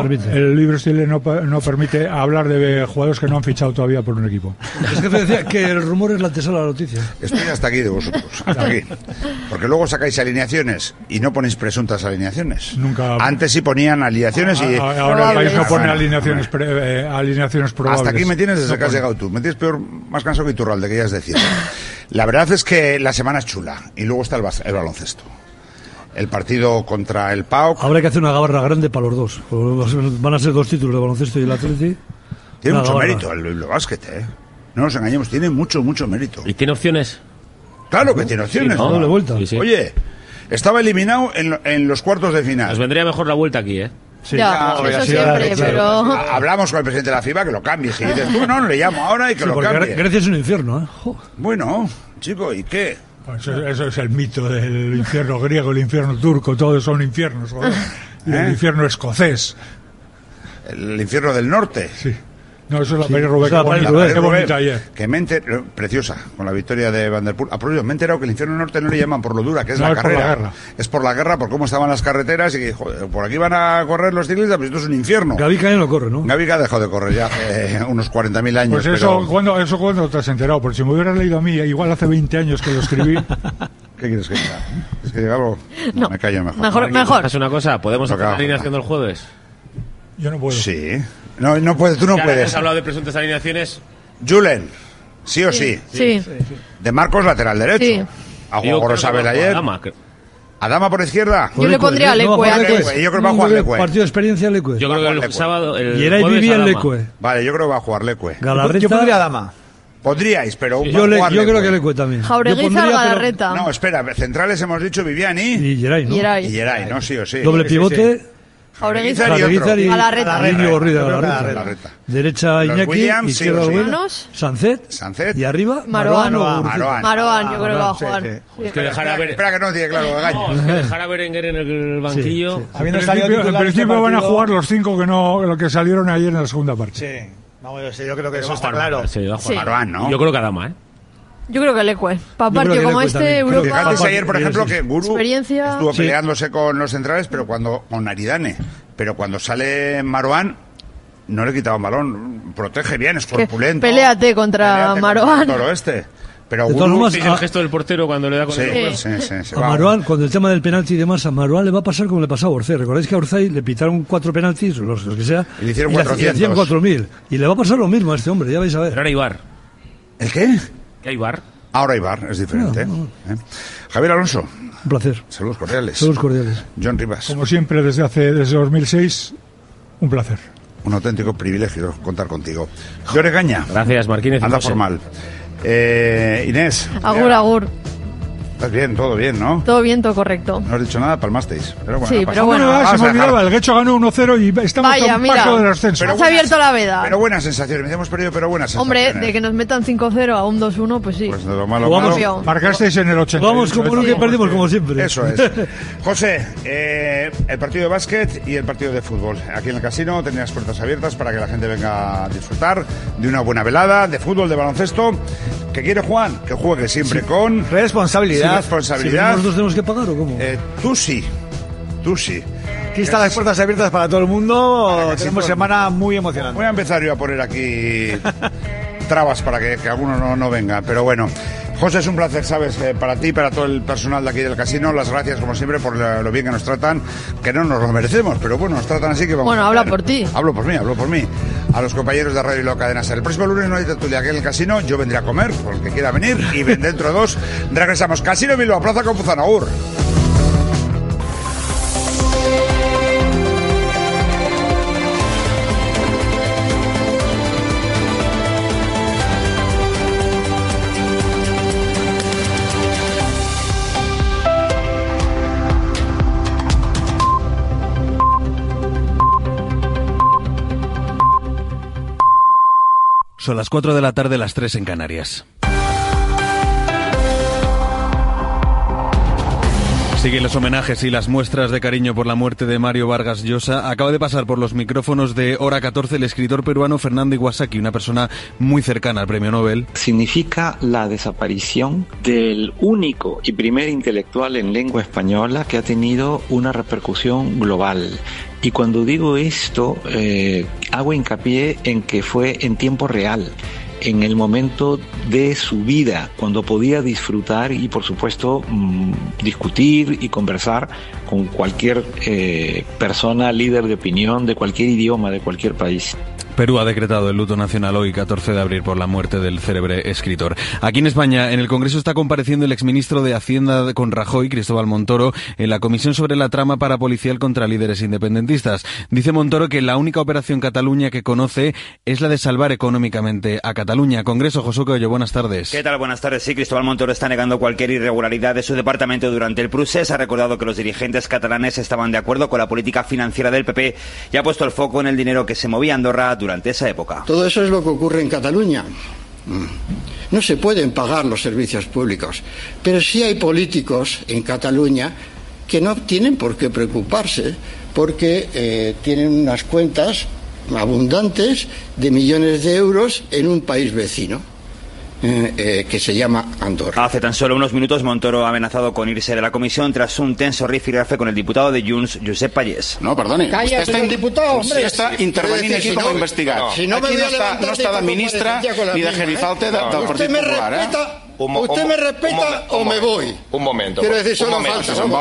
estilo no permite hablar de jugadores que no han fichado todavía por un equipo. Es que te decía que el rumor es la antesala de la noticia. Estoy hasta aquí de vosotros, hasta aquí. Porque luego sacáis alineaciones y no ponéis presuntas alineaciones. Nunca. Antes sí ponían alineaciones y... Ahora El País no pone alineaciones probables. Hasta aquí me tienes desde que has llegado tú. Me tienes más cansado que Iturralde, que ya es decir. La verdad es que la semana es chula y luego está el baloncesto. El partido contra el PAOK. Habrá que hacer una gabarra grande para los dos. Van a ser 2 títulos de baloncesto y el Atleti. Tiene mucho mérito el básquet, No nos engañemos, tiene mucho mérito. ¿Y tiene opciones? Claro que tiene opciones. Sí, doble vuelta. Sí. Oye, estaba eliminado en los cuartos de final. Nos vendría mejor la vuelta aquí, Sí. Ya, eso siempre, pero... Hablamos con el presidente de la FIBA que lo cambie. Si dices tú, no, le llamo ahora y que lo cambie. Grecia es un infierno, Bueno, chico, ¿y qué? Eso es el mito del infierno griego, el infierno turco, todos son infiernos. Joder. Y el infierno escocés. El infierno del norte. Sí. No, eso es la Peri Rubén. Qué bonita ayer. Que preciosa, con la victoria de Van der Poel. Me he enterado que el infierno norte no le llaman por lo dura, que es la carrera. Por la guerra. Es por la guerra, por cómo estaban las carreteras y joder, por aquí van a correr los ciclistas, pues esto es un infierno. Gavica ya no corre, ¿no? Gavica ha dejado de correr ya hace unos 40.000 años. Pues eso, ¿cuándo te has enterado? Porque si me hubieras leído a mí, igual hace 20 años que lo escribí. ¿Qué quieres que diga? Es que diga algo. No, me callo mejor. Mejor. ¿Haz una cosa? ¿Podemos hacer la alineación del jueves? Yo no puedo. Sí. No puedes, tú no puedes. ¿Has hablado de presuntas alineaciones? Julen, sí o sí. Sí. De Marcos, lateral derecho. Sí. A Juan Gorosabel ayer. ¿Adama por izquierda? Yo le pondría a Lecue. Yo creo que va a jugar Lecue. Partido de experiencia Lecue. Yo creo que el sábado... Y era vivía en Lecue. Vale, yo creo que va a jugar Lecue. Yo pondría a Adama. Podríais, pero... Yo creo que Lecue también. Jaureguizar, Galarreta. No, espera, centrales hemos dicho Viviani. Y Geray, ¿no? Y Geray, ¿no? Sí o sí. Doble pivote... Jaureguizar y Galarreta. Íñigo Ruiz de Galarreta. Derecha Iñaki, izquierda Sancet y arriba Maroan, yo creo que va a jugar. Que dejará ver... Espera que no diga claro, dejar a Berenguer en el banquillo. En principio van a jugar los 5 que salieron ayer en la segunda parte. Sí. Vamos, yo creo que eso está claro. Sí, va a jugar Maroan, ¿no? Yo creo que Adama, Yo creo que Lecue. Para partido como este, Europa... Fijaste ayer, por ejemplo, que Guru estuvo peleándose con los centrales, pero con Aridane. Pero cuando sale Maroan, no le quitaba un balón. Protege bien, es corpulento. Péleate contra Maroan. Pero Guru sigue el gesto del portero cuando le da con el a Maroan, con el tema del penalti y demás, a Maroan le va a pasar como le pasó a Orzay. ¿Recordáis que a Orzay le pitaron 4 penaltis, los que sea? Y le hicieron 400. Y hacían 4.000. Y le va a pasar lo mismo a este hombre, ya vais a ver. Pero ahora Ibar. ¿El qué? ¿Qué Ibar? Ahora Ibar, es diferente. Javier Alonso, Un placer. Saludos cordiales. Saludos cordiales. John Rivas. Como siempre, desde 2006, un placer. Un auténtico privilegio contar contigo. Llore Gaña. Gracias, Marquínez. Anda formal. Inés. Agur. Estás bien, todo bien, ¿no? Todo bien, todo correcto. No has dicho nada, palmasteis. Pero bueno, sí, no pero bueno. Se me olvidaba, el Guecho ganó 1-0 y estamos a un paso del ascenso. Has abierto la veda. Pero buenas sensaciones, hemos perdido, pero buenas sensaciones. Hombre, de que nos metan 5-0 a un 2-1, pues sí. Pues de lo malo. Marcasteis en el 80. Vamos como nunca perdimos, como siempre. Eso es. José, el partido de básquet y el partido de fútbol. Aquí en el casino tenías puertas abiertas para que la gente venga a disfrutar de una buena velada, de fútbol, de baloncesto. ¿Qué quiere Juan? Que juegue siempre con responsabilidad. ¿Nosotros tenemos que pagar o cómo? Tú sí. Aquí están las puertas abiertas para todo el mundo. Tenemos semana muy emocionante. Voy a empezar yo a poner aquí trabas para que alguno no venga, pero bueno. José, es un placer, ¿sabes? Para ti y para todo el personal de aquí del casino, las gracias como siempre por lo bien que nos tratan, que no nos lo merecemos, pero bueno, nos tratan así que vamos. Bueno, habla por ti. Hablo por mí. A los compañeros de Radio y la Cadena Ser. El próximo lunes no hay tertulia aquí en el casino, yo vendré a comer, por el que quiera venir, y dentro de 2 regresamos. Casino Bilbao, Plaza Campuzano, agur. Son las 4 de la tarde, las 3 en Canarias. Siguen los homenajes y las muestras de cariño por la muerte de Mario Vargas Llosa. Acaba de pasar por los micrófonos de Hora 14 el escritor peruano Fernando Iwasaki, una persona muy cercana al premio Nobel. Significa la desaparición del único y primer intelectual en lengua española que ha tenido una repercusión global. Y cuando digo esto, hago hincapié en que fue en tiempo real, en el momento de su vida, cuando podía disfrutar y, por supuesto, discutir y conversar con cualquier persona líder de opinión de cualquier idioma, de cualquier país. Perú ha decretado el luto nacional hoy, 14 de abril, por la muerte del célebre escritor. Aquí en España, en el Congreso está compareciendo el exministro de Hacienda con Rajoy, Cristóbal Montoro, en la comisión sobre la trama parapolicial contra líderes independentistas. Dice Montoro que la única operación Cataluña que conoce es la de salvar económicamente a Cataluña. Congreso, Josué Coello, buenas tardes. ¿Qué tal? Buenas tardes. Sí, Cristóbal Montoro está negando cualquier irregularidad de su departamento durante el procés. Ha recordado que los dirigentes catalanes estaban de acuerdo con la política financiera del PP y ha puesto el foco en el dinero que se movía a Andorra durante esa época. Todo eso es lo que ocurre en Cataluña. No se pueden pagar los servicios públicos, pero sí hay políticos en Cataluña que no tienen por qué preocuparse porque tienen unas cuentas abundantes de millones de euros en un país vecino. Que se llama Andorra. Hace tan solo unos minutos Montoro ha amenazado con irse de la comisión tras un tenso rifirrafe con el diputado de Junts, Josep Pallés. No, perdone. Cállate, usted está diputado, hombre. Usted está intervenint aquí com a investigat. Si no aquí no està de ministra ni de Gerifalte del Partit Popular, ¿Usted me respeta o me voy? Un momento. Quiero decir, son falsas. Un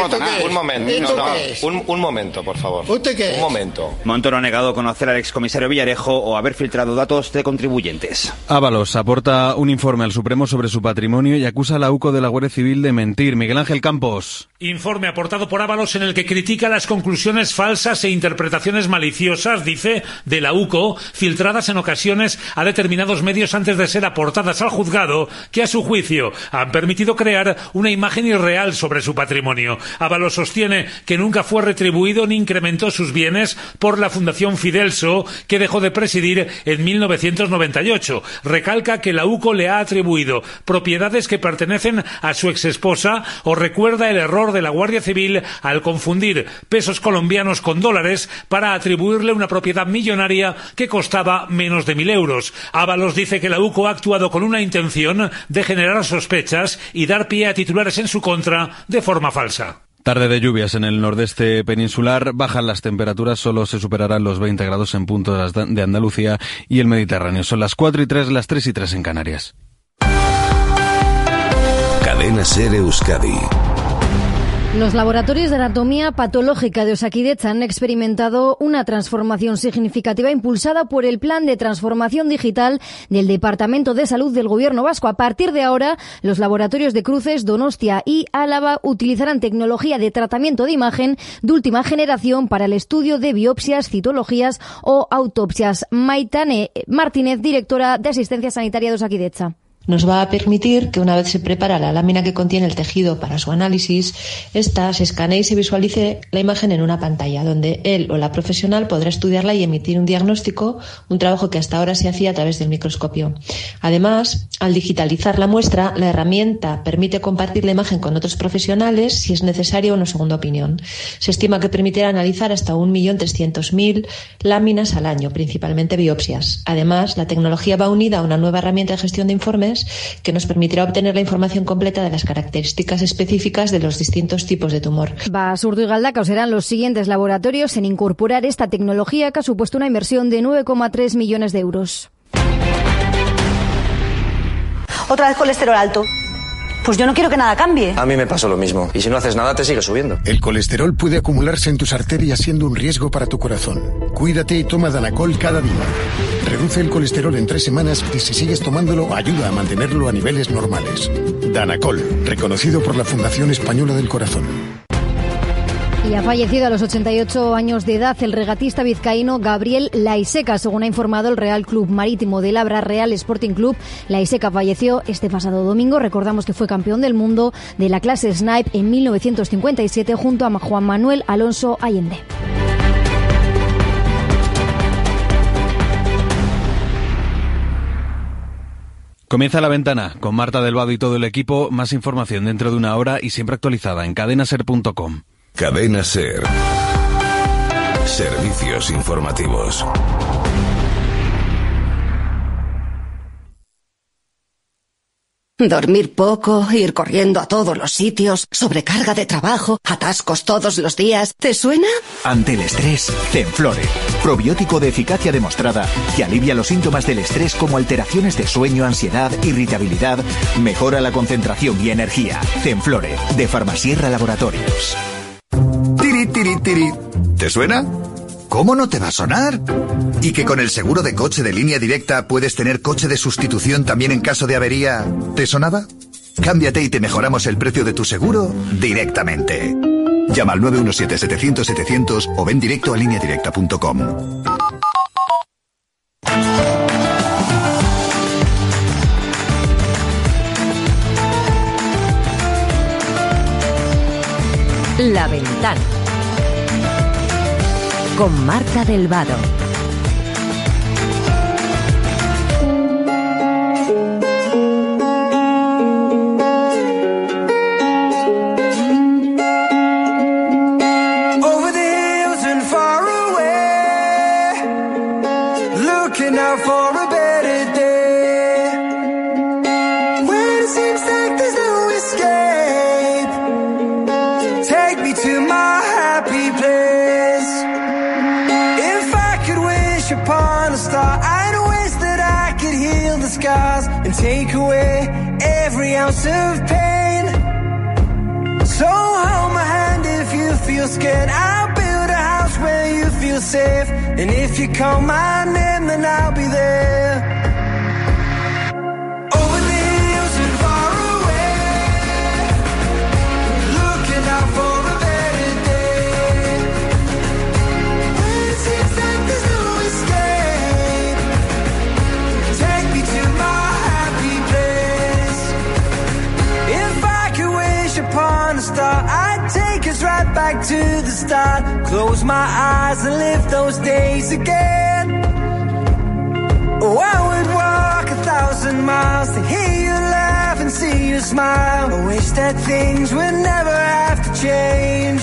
momento, por favor. ¿Usted qué es? Un momento. Montoro ha negado conocer al excomisario Villarejo o haber filtrado datos de contribuyentes. Ábalos aporta un informe al Supremo sobre su patrimonio y acusa a la UCO de la Guardia Civil de mentir. Miguel Ángel Campos. Informe aportado por Ábalos en el que critica las conclusiones falsas e interpretaciones maliciosas, dice, de la UCO, filtradas en ocasiones a determinados medios antes de ser aportadas al juzgado, que a su juicio han permitido crear una imagen irreal sobre su patrimonio. Ábalos sostiene que nunca fue retribuido ni incrementó sus bienes por la Fundación Fidelso, que dejó de presidir en 1998. Recalca que la UCO le ha atribuido propiedades que pertenecen a su exesposa o recuerda el error de la Guardia Civil al confundir pesos colombianos con dólares para atribuirle una propiedad millonaria que costaba menos de 1.000 euros. Ábalos dice que la UCO ha actuado con una intención de generar sospechas y dar pie a titulares en su contra de forma falsa. Tarde de lluvias en el nordeste peninsular, bajan las temperaturas, solo se superarán los 20 grados en puntos de Andalucía y el Mediterráneo. Son las 4:03, las 3:03 en Canarias. Cadena Ser Euskadi. Los laboratorios de anatomía patológica de Osakidetza han experimentado una transformación significativa impulsada por el Plan de Transformación Digital del Departamento de Salud del Gobierno vasco. A partir de ahora, los laboratorios de Cruces, Donostia y Álava utilizarán tecnología de tratamiento de imagen de última generación para el estudio de biopsias, citologías o autopsias. Maitane Martínez, directora de Asistencia Sanitaria de Osakidetza. Nos va a permitir que una vez se prepara la lámina que contiene el tejido para su análisis, esta se escanee y se visualice la imagen en una pantalla donde él o la profesional podrá estudiarla y emitir un diagnóstico, un trabajo que hasta ahora se hacía a través del microscopio. Además, al digitalizar la muestra, la herramienta permite compartir la imagen con otros profesionales si es necesaria una segunda opinión. Se estima que permitirá analizar hasta 1.300.000 láminas al año, principalmente biopsias. Además, la tecnología va unida a una nueva herramienta de gestión de informes que nos permitirá obtener la información completa de las características específicas de los distintos tipos de tumor. Basurto y Galdakao serán los siguientes laboratorios en incorporar esta tecnología, que ha supuesto una inversión de 9,3 millones de euros. Otra vez colesterol alto. Pues yo no quiero que nada cambie. A mí me pasó lo mismo. Y si no haces nada, te sigue subiendo. El colesterol puede acumularse en tus arterias, siendo un riesgo para tu corazón. Cuídate y toma Danacol cada día. Reduce el colesterol en 3 semanas y si sigues tomándolo, ayuda a mantenerlo a niveles normales. Danacol, reconocido por la Fundación Española del Corazón. Y ha fallecido a los 88 años de edad el regatista vizcaíno Gabriel Laiseca, según ha informado el Real Club Marítimo de Labra. Real Sporting Club. Laiseca falleció este pasado domingo. Recordamos que fue campeón del mundo de la clase Snipe en 1957 junto a Juan Manuel Alonso Allende. Comienza La Ventana con Marta del Vado y todo el equipo. Más información dentro de una hora y siempre actualizada en cadenaser.com. Cadena Ser. Servicios informativos. Dormir poco, ir corriendo a todos los sitios, sobrecarga de trabajo, atascos todos los días. ¿Te suena? Ante el estrés, Zenflore. Probiótico de eficacia demostrada que alivia los síntomas del estrés como alteraciones de sueño, ansiedad, irritabilidad, mejora la concentración y energía. Zenflore, de Farmasierra Laboratorios. Tiri, tiri, tiri. ¿Te suena? ¿Cómo no te va a sonar? ¿Y que con el seguro de coche de Línea Directa puedes tener coche de sustitución también en caso de avería? ¿Te sonaba? Cámbiate y te mejoramos el precio de tu seguro directamente. Llama al 917-700-700 o ven directo a lineadirecta.com. La Ventana con Marta del Vado. Over the hills and far away, looking out for a better day. When it seems like there's no escape, take me to my happy place. If I could wish upon a star, I'd wish that I could heal the scars and take away every ounce of pain. So hold my hand if you feel scared. I'll build a house where you feel safe. And if you call my name, then I'll be there. Over the hills and far away, looking out for a better day. When it seems like there's no escape, take me to my happy place. If I could wish upon a star, I'd take us right back to the start. Close my eyes and live those days again. Oh, I would walk 1,000 miles to hear you laugh and see you smile. I wish that things would never have to change.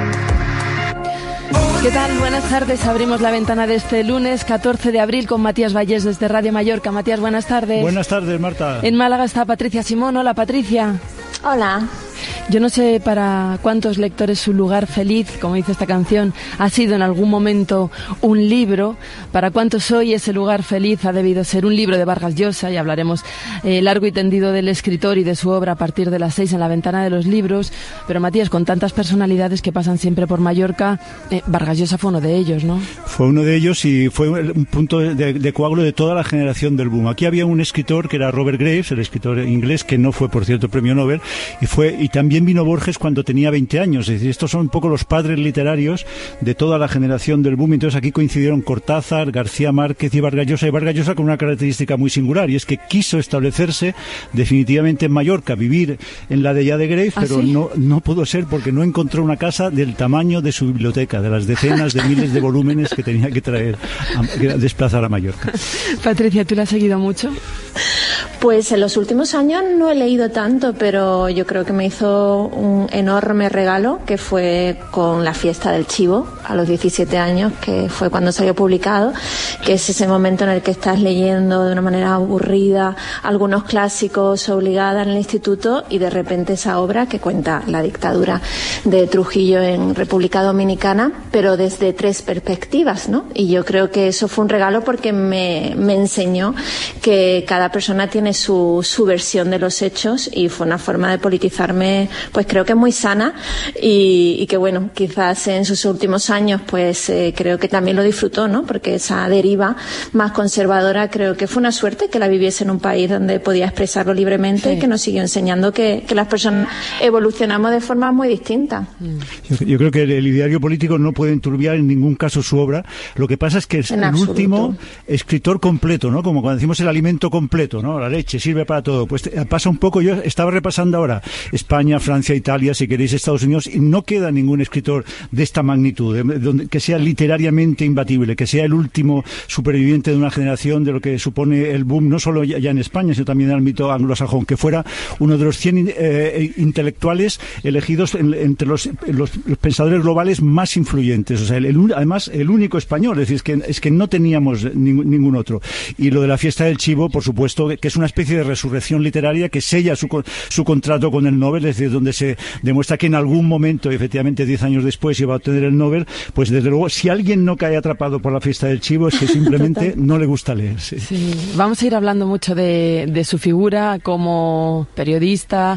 ¿Qué tal? Buenas tardes. Abrimos la ventana de este lunes 14 de abril con Matías Vallés desde Radio Mallorca. Matías, buenas tardes. Buenas tardes, Marta. En Málaga está Patricia Simón. Hola, Patricia. Hola. Yo no sé para cuántos lectores su lugar feliz, como dice esta canción, ha sido en algún momento un libro. Para cuántos hoy ese lugar feliz ha debido ser un libro de Vargas Llosa, y hablaremos largo y tendido del escritor y de su obra a partir de las 6 en la ventana de los libros. Pero Matías, con tantas personalidades que pasan siempre por Mallorca, Vargas Llosa fue uno de ellos, ¿no? Fue uno de ellos y fue un punto de coágulo de toda la generación del boom. Aquí había un escritor que era Robert Graves, el escritor inglés, que no fue, por cierto, premio Nobel, y también vino Borges cuando tenía 20 años. Es decir, estos son un poco los padres literarios de toda la generación del boom. Entonces aquí coincidieron Cortázar, García Márquez y Vargas Llosa con una característica muy singular, y es que quiso establecerse definitivamente en Mallorca, vivir en la de Graves, pero ¿sí? no pudo ser porque no encontró una casa del tamaño de su biblioteca, de las decenas de miles de volúmenes que tenía que desplazar a Mallorca. Patricia, ¿tú la has seguido mucho? Pues en los últimos años no he leído tanto, pero yo creo que me hizo un enorme regalo, que fue con La fiesta del chivo, a los 17 años, que fue cuando salió publicado, que es ese momento en el que estás leyendo de una manera aburrida algunos clásicos obligada en el instituto, y de repente esa obra que cuenta la dictadura de Trujillo en República Dominicana, pero desde 3 perspectivas, ¿no? Y yo creo que eso fue un regalo porque me enseñó que cada persona tiene su versión de los hechos, y fue una forma de politizarme, pues creo que muy sana, y que bueno, quizás en sus últimos años pues creo que también lo disfrutó, ¿no? Porque esa deriva más conservadora creo que fue una suerte que la viviese en un país donde podía expresarlo libremente, sí. Que nos siguió enseñando que las personas evolucionamos de forma muy distinta. Yo creo que el ideario político no puede enturbiar en ningún caso su obra. Lo que pasa es que es el último escritor completo, ¿no? Como cuando decimos el alimento completo, ¿no? La leche sirve para todo. Pues pasa un poco, yo estaba repasando ahora España, Francia, Italia, si queréis Estados Unidos, y no queda ningún escritor de esta magnitud, que sea literariamente imbatible, que sea el último superviviente de una generación de lo que supone el boom, no solo ya en España, sino también en el ámbito anglosajón, que fuera uno de los 100 intelectuales elegidos entre los pensadores globales más influyentes. O sea, además el único español, es decir, es que no teníamos ningún otro. Y lo de La fiesta del chivo, por supuesto, que es una especie de resurrección literaria que sella su contrato con el Nobel, es decir, donde se demuestra que en algún momento, efectivamente 10 años después, iba a obtener el Nobel. Pues desde luego, si alguien no cae atrapado por La fiesta del chivo, es que simplemente no le gusta leer. Sí. Sí. Vamos a ir hablando mucho de su figura como periodista,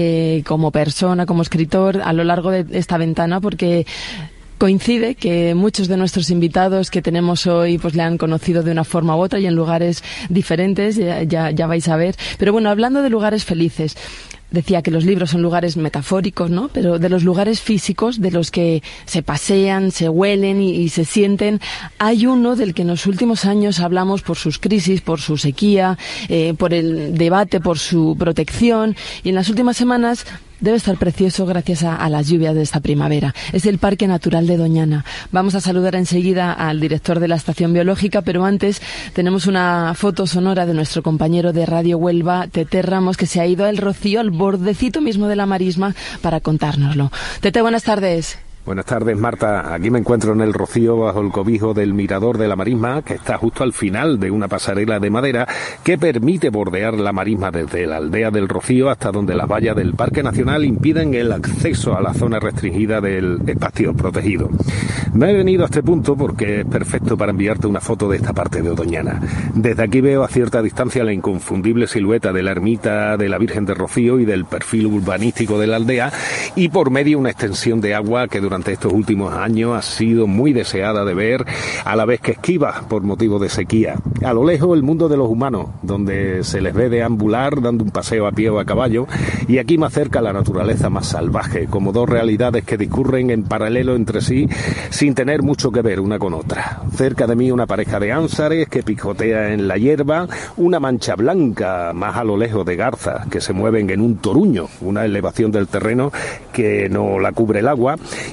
como persona, como escritor, a lo largo de esta ventana, porque coincide que muchos de nuestros invitados que tenemos hoy pues le han conocido de una forma u otra y en lugares diferentes, ya vais a ver. Pero bueno, hablando de lugares felices, decía que los libros son lugares metafóricos, ¿no? Pero de los lugares físicos, de los que se pasean, se huelen y se sienten, hay uno del que en los últimos años hablamos por sus crisis, por su sequía, por el debate, por su protección, y en las últimas semanas debe estar precioso gracias a las lluvias de esta primavera. Es el Parque Natural de Doñana. Vamos a saludar enseguida al director de la Estación Biológica, pero antes tenemos una foto sonora de nuestro compañero de Radio Huelva, Tete Ramos, que se ha ido al Rocío, al bordecito mismo de la marisma, para contárnoslo. Tete, buenas tardes. Buenas tardes, Marta. Aquí me encuentro en el Rocío bajo el cobijo del Mirador de la Marisma, que está justo al final de una pasarela de madera que permite bordear la marisma desde la aldea del Rocío hasta donde las vallas del Parque Nacional impiden el acceso a la zona restringida del espacio protegido. Me he venido a este punto porque es perfecto para enviarte una foto de esta parte de Doñana. Desde aquí veo a cierta distancia la inconfundible silueta de la ermita de la Virgen del Rocío y del perfil urbanístico de la aldea, y por medio una extensión de agua que durante estos últimos años ha sido muy deseada de ver, a la vez que esquiva por motivo de sequía. A lo lejos el mundo de los humanos, donde se les ve deambular dando un paseo a pie o a caballo, y aquí más cerca la naturaleza más salvaje, como dos realidades que discurren en paralelo entre sí sin tener mucho que ver una con otra. Cerca de mí una pareja de ánsares que picotea en la hierba, una mancha blanca más a lo lejos de garzas que se mueven en un toruño, una elevación del terreno que no la cubre el agua,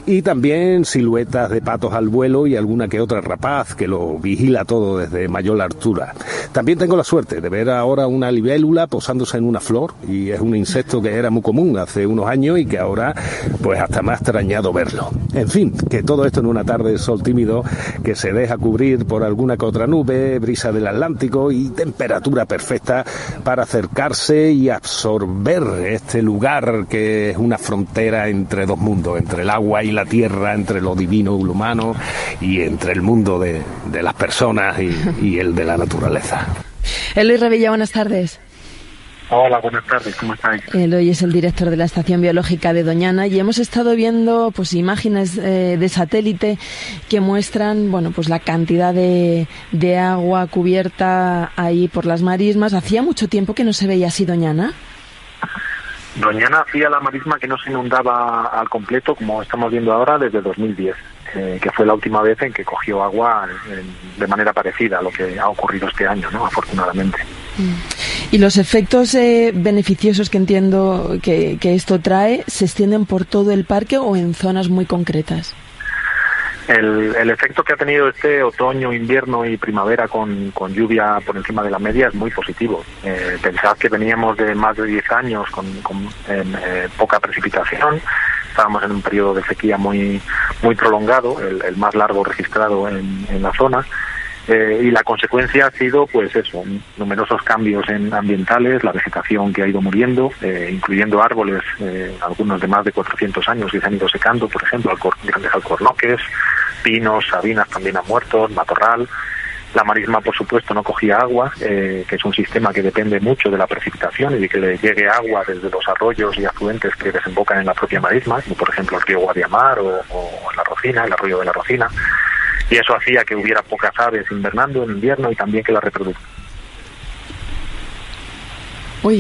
y también siluetas de patos al vuelo y alguna que otra rapaz que lo vigila todo desde mayor altura. También tengo la suerte de ver ahora una libélula posándose en una flor, y es un insecto que era muy común hace unos años y que ahora pues hasta me ha extrañado verlo. En fin, que todo esto en una tarde de sol tímido que se deja cubrir por alguna que otra nube, brisa del Atlántico y temperatura perfecta para acercarse y absorber este lugar que es una frontera entre dos mundos, entre el agua y la tierra, entre lo divino y lo humano, y entre el mundo de las personas y el de la naturaleza. Eloy Revilla, buenas tardes. Hola, buenas tardes, ¿cómo estáis? Eloy es el director de la Estación Biológica de Doñana y hemos estado viendo pues imágenes de satélite que muestran pues la cantidad de agua cubierta ahí por las marismas. ¿Hacía mucho tiempo que no se veía así Doñana? Doñana hacía la marisma que no se inundaba al completo, como estamos viendo ahora, desde 2010, que fue la última vez en que cogió agua de manera parecida a lo que ha ocurrido este año, ¿no? Afortunadamente. ¿Y los efectos beneficiosos que entiendo que esto trae se extienden por todo el parque o en zonas muy concretas? El efecto que ha tenido este otoño, invierno y primavera con lluvia por encima de la media es muy positivo. Pensad que veníamos de más de 10 años con poca precipitación. Estábamos en un periodo de sequía muy prolongado, el más largo registrado en la zona. Y la consecuencia ha sido, pues eso, numerosos cambios ambientales, la vegetación que ha ido muriendo, incluyendo árboles, algunos de más de 400 años que se han ido secando, por ejemplo, grandes alcornoques, pinos, sabinas también han muerto, matorral. La marisma, por supuesto, no cogía agua, que es un sistema que depende mucho de la precipitación y de que le llegue agua desde los arroyos y afluentes que desembocan en la propia marisma, como por ejemplo el río Guadiamar o la Rocina, el arroyo de la Rocina. Y eso hacía que hubiera pocas aves invernando en invierno y también que la reproducción. Uy.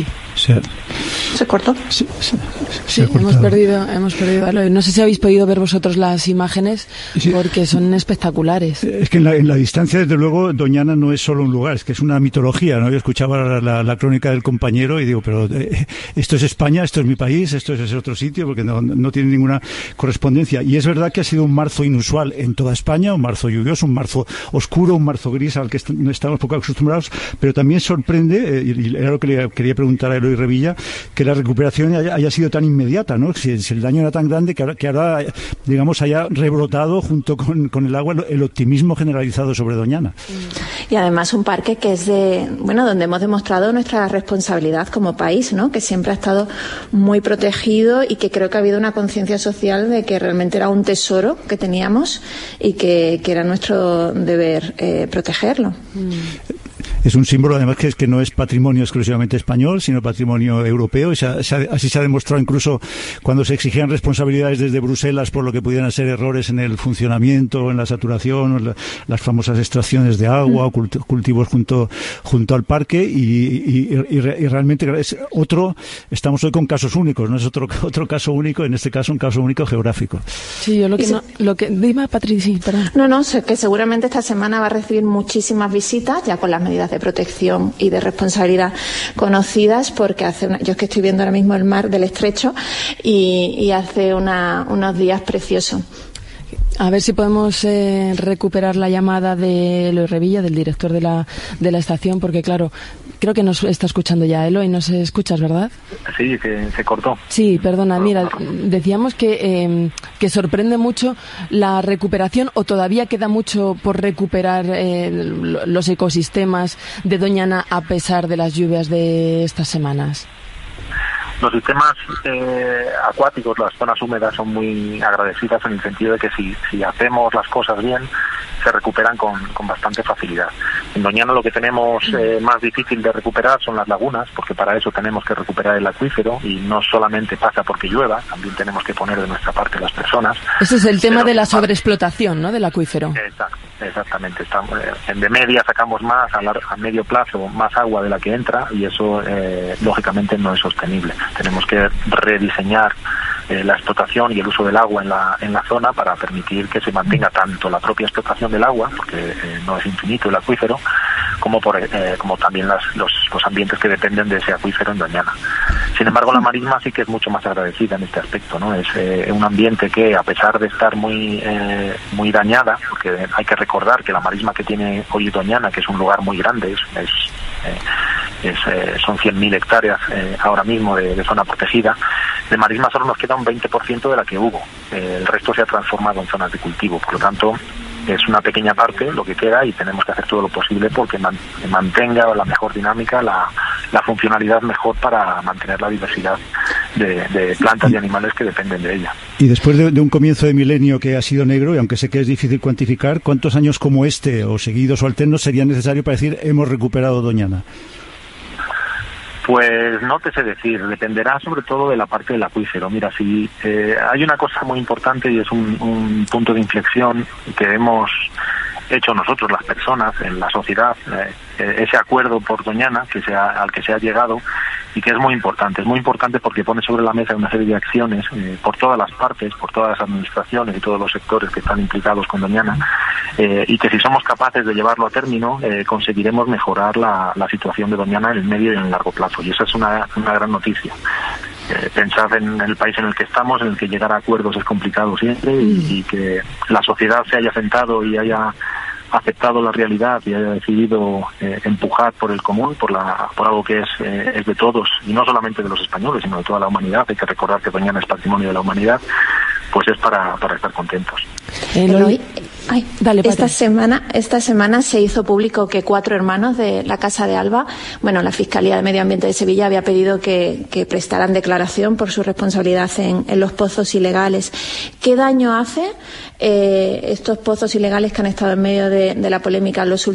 ¿Se cortó? Sí, hemos perdido a Eloy. No sé si habéis podido ver vosotros las imágenes, porque son espectaculares. Es que en la distancia, desde luego, Doñana no es solo un lugar, es que es una mitología, ¿no? Yo escuchaba la crónica del compañero y digo, pero esto es España, esto es mi país, esto es ese otro sitio, porque no tiene ninguna correspondencia. Y es verdad que ha sido un marzo inusual en toda España, un marzo lluvioso, un marzo oscuro, un marzo gris al que no estamos poco acostumbrados, pero también sorprende, y era lo que le quería preguntar a Eloy Revilla, que la recuperación haya sido tan inmediata, ¿no? Si el daño era tan grande que ahora digamos, haya rebrotado junto con el agua el optimismo generalizado sobre Doñana. Y además un parque que es donde hemos demostrado nuestra responsabilidad como país, ¿no? Que siempre ha estado muy protegido y que creo que ha habido una conciencia social de que realmente era un tesoro que teníamos y que era nuestro deber protegerlo. Es un símbolo, además, que no es patrimonio exclusivamente español, sino patrimonio europeo. Así se ha demostrado incluso cuando se exigían responsabilidades desde Bruselas por lo que pudieran ser errores en el funcionamiento, en la saturación, las famosas extracciones de agua, cultivos junto al parque. Y realmente estamos hoy con casos únicos, no es otro caso único, en este caso un caso único geográfico. Sí, dime, Patricia, perdón. No, sé que seguramente esta semana va a recibir muchísimas visitas, ya con las medidas de protección y de responsabilidad conocidas, porque yo es que estoy viendo ahora mismo el mar del Estrecho y hace unos días preciosos. A ver si podemos recuperar la llamada de Eloy Revilla, del director de la estación, porque claro, creo que nos está escuchando ya. Eloy, ¿nos escuchas, verdad? Sí, se cortó. Sí, perdona, mira, decíamos que sorprende mucho la recuperación, o todavía queda mucho por recuperar los ecosistemas de Doñana a pesar de las lluvias de estas semanas. Los sistemas acuáticos, las zonas húmedas, son muy agradecidas en el sentido de que si hacemos las cosas bien, se recuperan con bastante facilidad. En Doñana lo que tenemos más difícil de recuperar son las lagunas, porque para eso tenemos que recuperar el acuífero, y no solamente pasa porque llueva, también tenemos que poner de nuestra parte las personas. Ese es el tema de la sobreexplotación, ¿no?, del acuífero. Exactamente. De media sacamos más, a medio plazo más agua de la que entra, y eso lógicamente no es sostenible. Tenemos que rediseñar la explotación y el uso del agua en la zona para permitir que se mantenga tanto la propia explotación del agua, porque no es infinito el acuífero, como también los ambientes que dependen de ese acuífero en Doñana. Sin embargo, la marisma sí que es mucho más agradecida en este aspecto, ¿no? Es un ambiente que, a pesar de estar muy dañada, porque hay que recordar que la marisma que tiene hoy Doñana, que es un lugar muy grande, son 100.000 hectáreas ahora mismo de zona protegida, de marisma solo nos queda un 20% de la que hubo. El resto se ha transformado en zonas de cultivo, por lo tanto es una pequeña parte lo que queda y tenemos que hacer todo lo posible porque mantenga la mejor dinámica, la funcionalidad mejor para mantener la diversidad de plantas y animales que dependen de ella. Y después de un comienzo de milenio que ha sido negro, y aunque sé que es difícil cuantificar, ¿cuántos años como este, o seguidos o alternos, sería necesario para decir hemos recuperado Doñana? Pues no te sé decir, dependerá sobre todo de la parte del acuífero. Mira, si hay una cosa muy importante y es un punto de inflexión que hemos hecho nosotros, las personas, en la sociedad, ese acuerdo por Doñana al que se ha llegado y que es muy importante. Es muy importante porque pone sobre la mesa una serie de acciones por todas las partes, por todas las administraciones y todos los sectores que están implicados con Doñana, y que si somos capaces de llevarlo a término, conseguiremos mejorar la situación de Doñana en el medio y en el largo plazo. Y esa es una gran noticia. Pensad en el país en el que estamos, en el que llegar a acuerdos es complicado siempre, y que la sociedad se haya sentado y haya aceptado la realidad y haya decidido empujar por el común, por algo que es de todos, y no solamente de los españoles, sino de toda la humanidad. Hay que recordar que Doñana es patrimonio de la humanidad, pues es para estar contentos. Esta semana se hizo público que 4 hermanos de la Casa de Alba, la Fiscalía de Medio Ambiente de Sevilla había pedido que prestaran declaración por su responsabilidad en los pozos ilegales. ¿Qué daño hace estos pozos ilegales que han estado en medio de la polémica en los últimos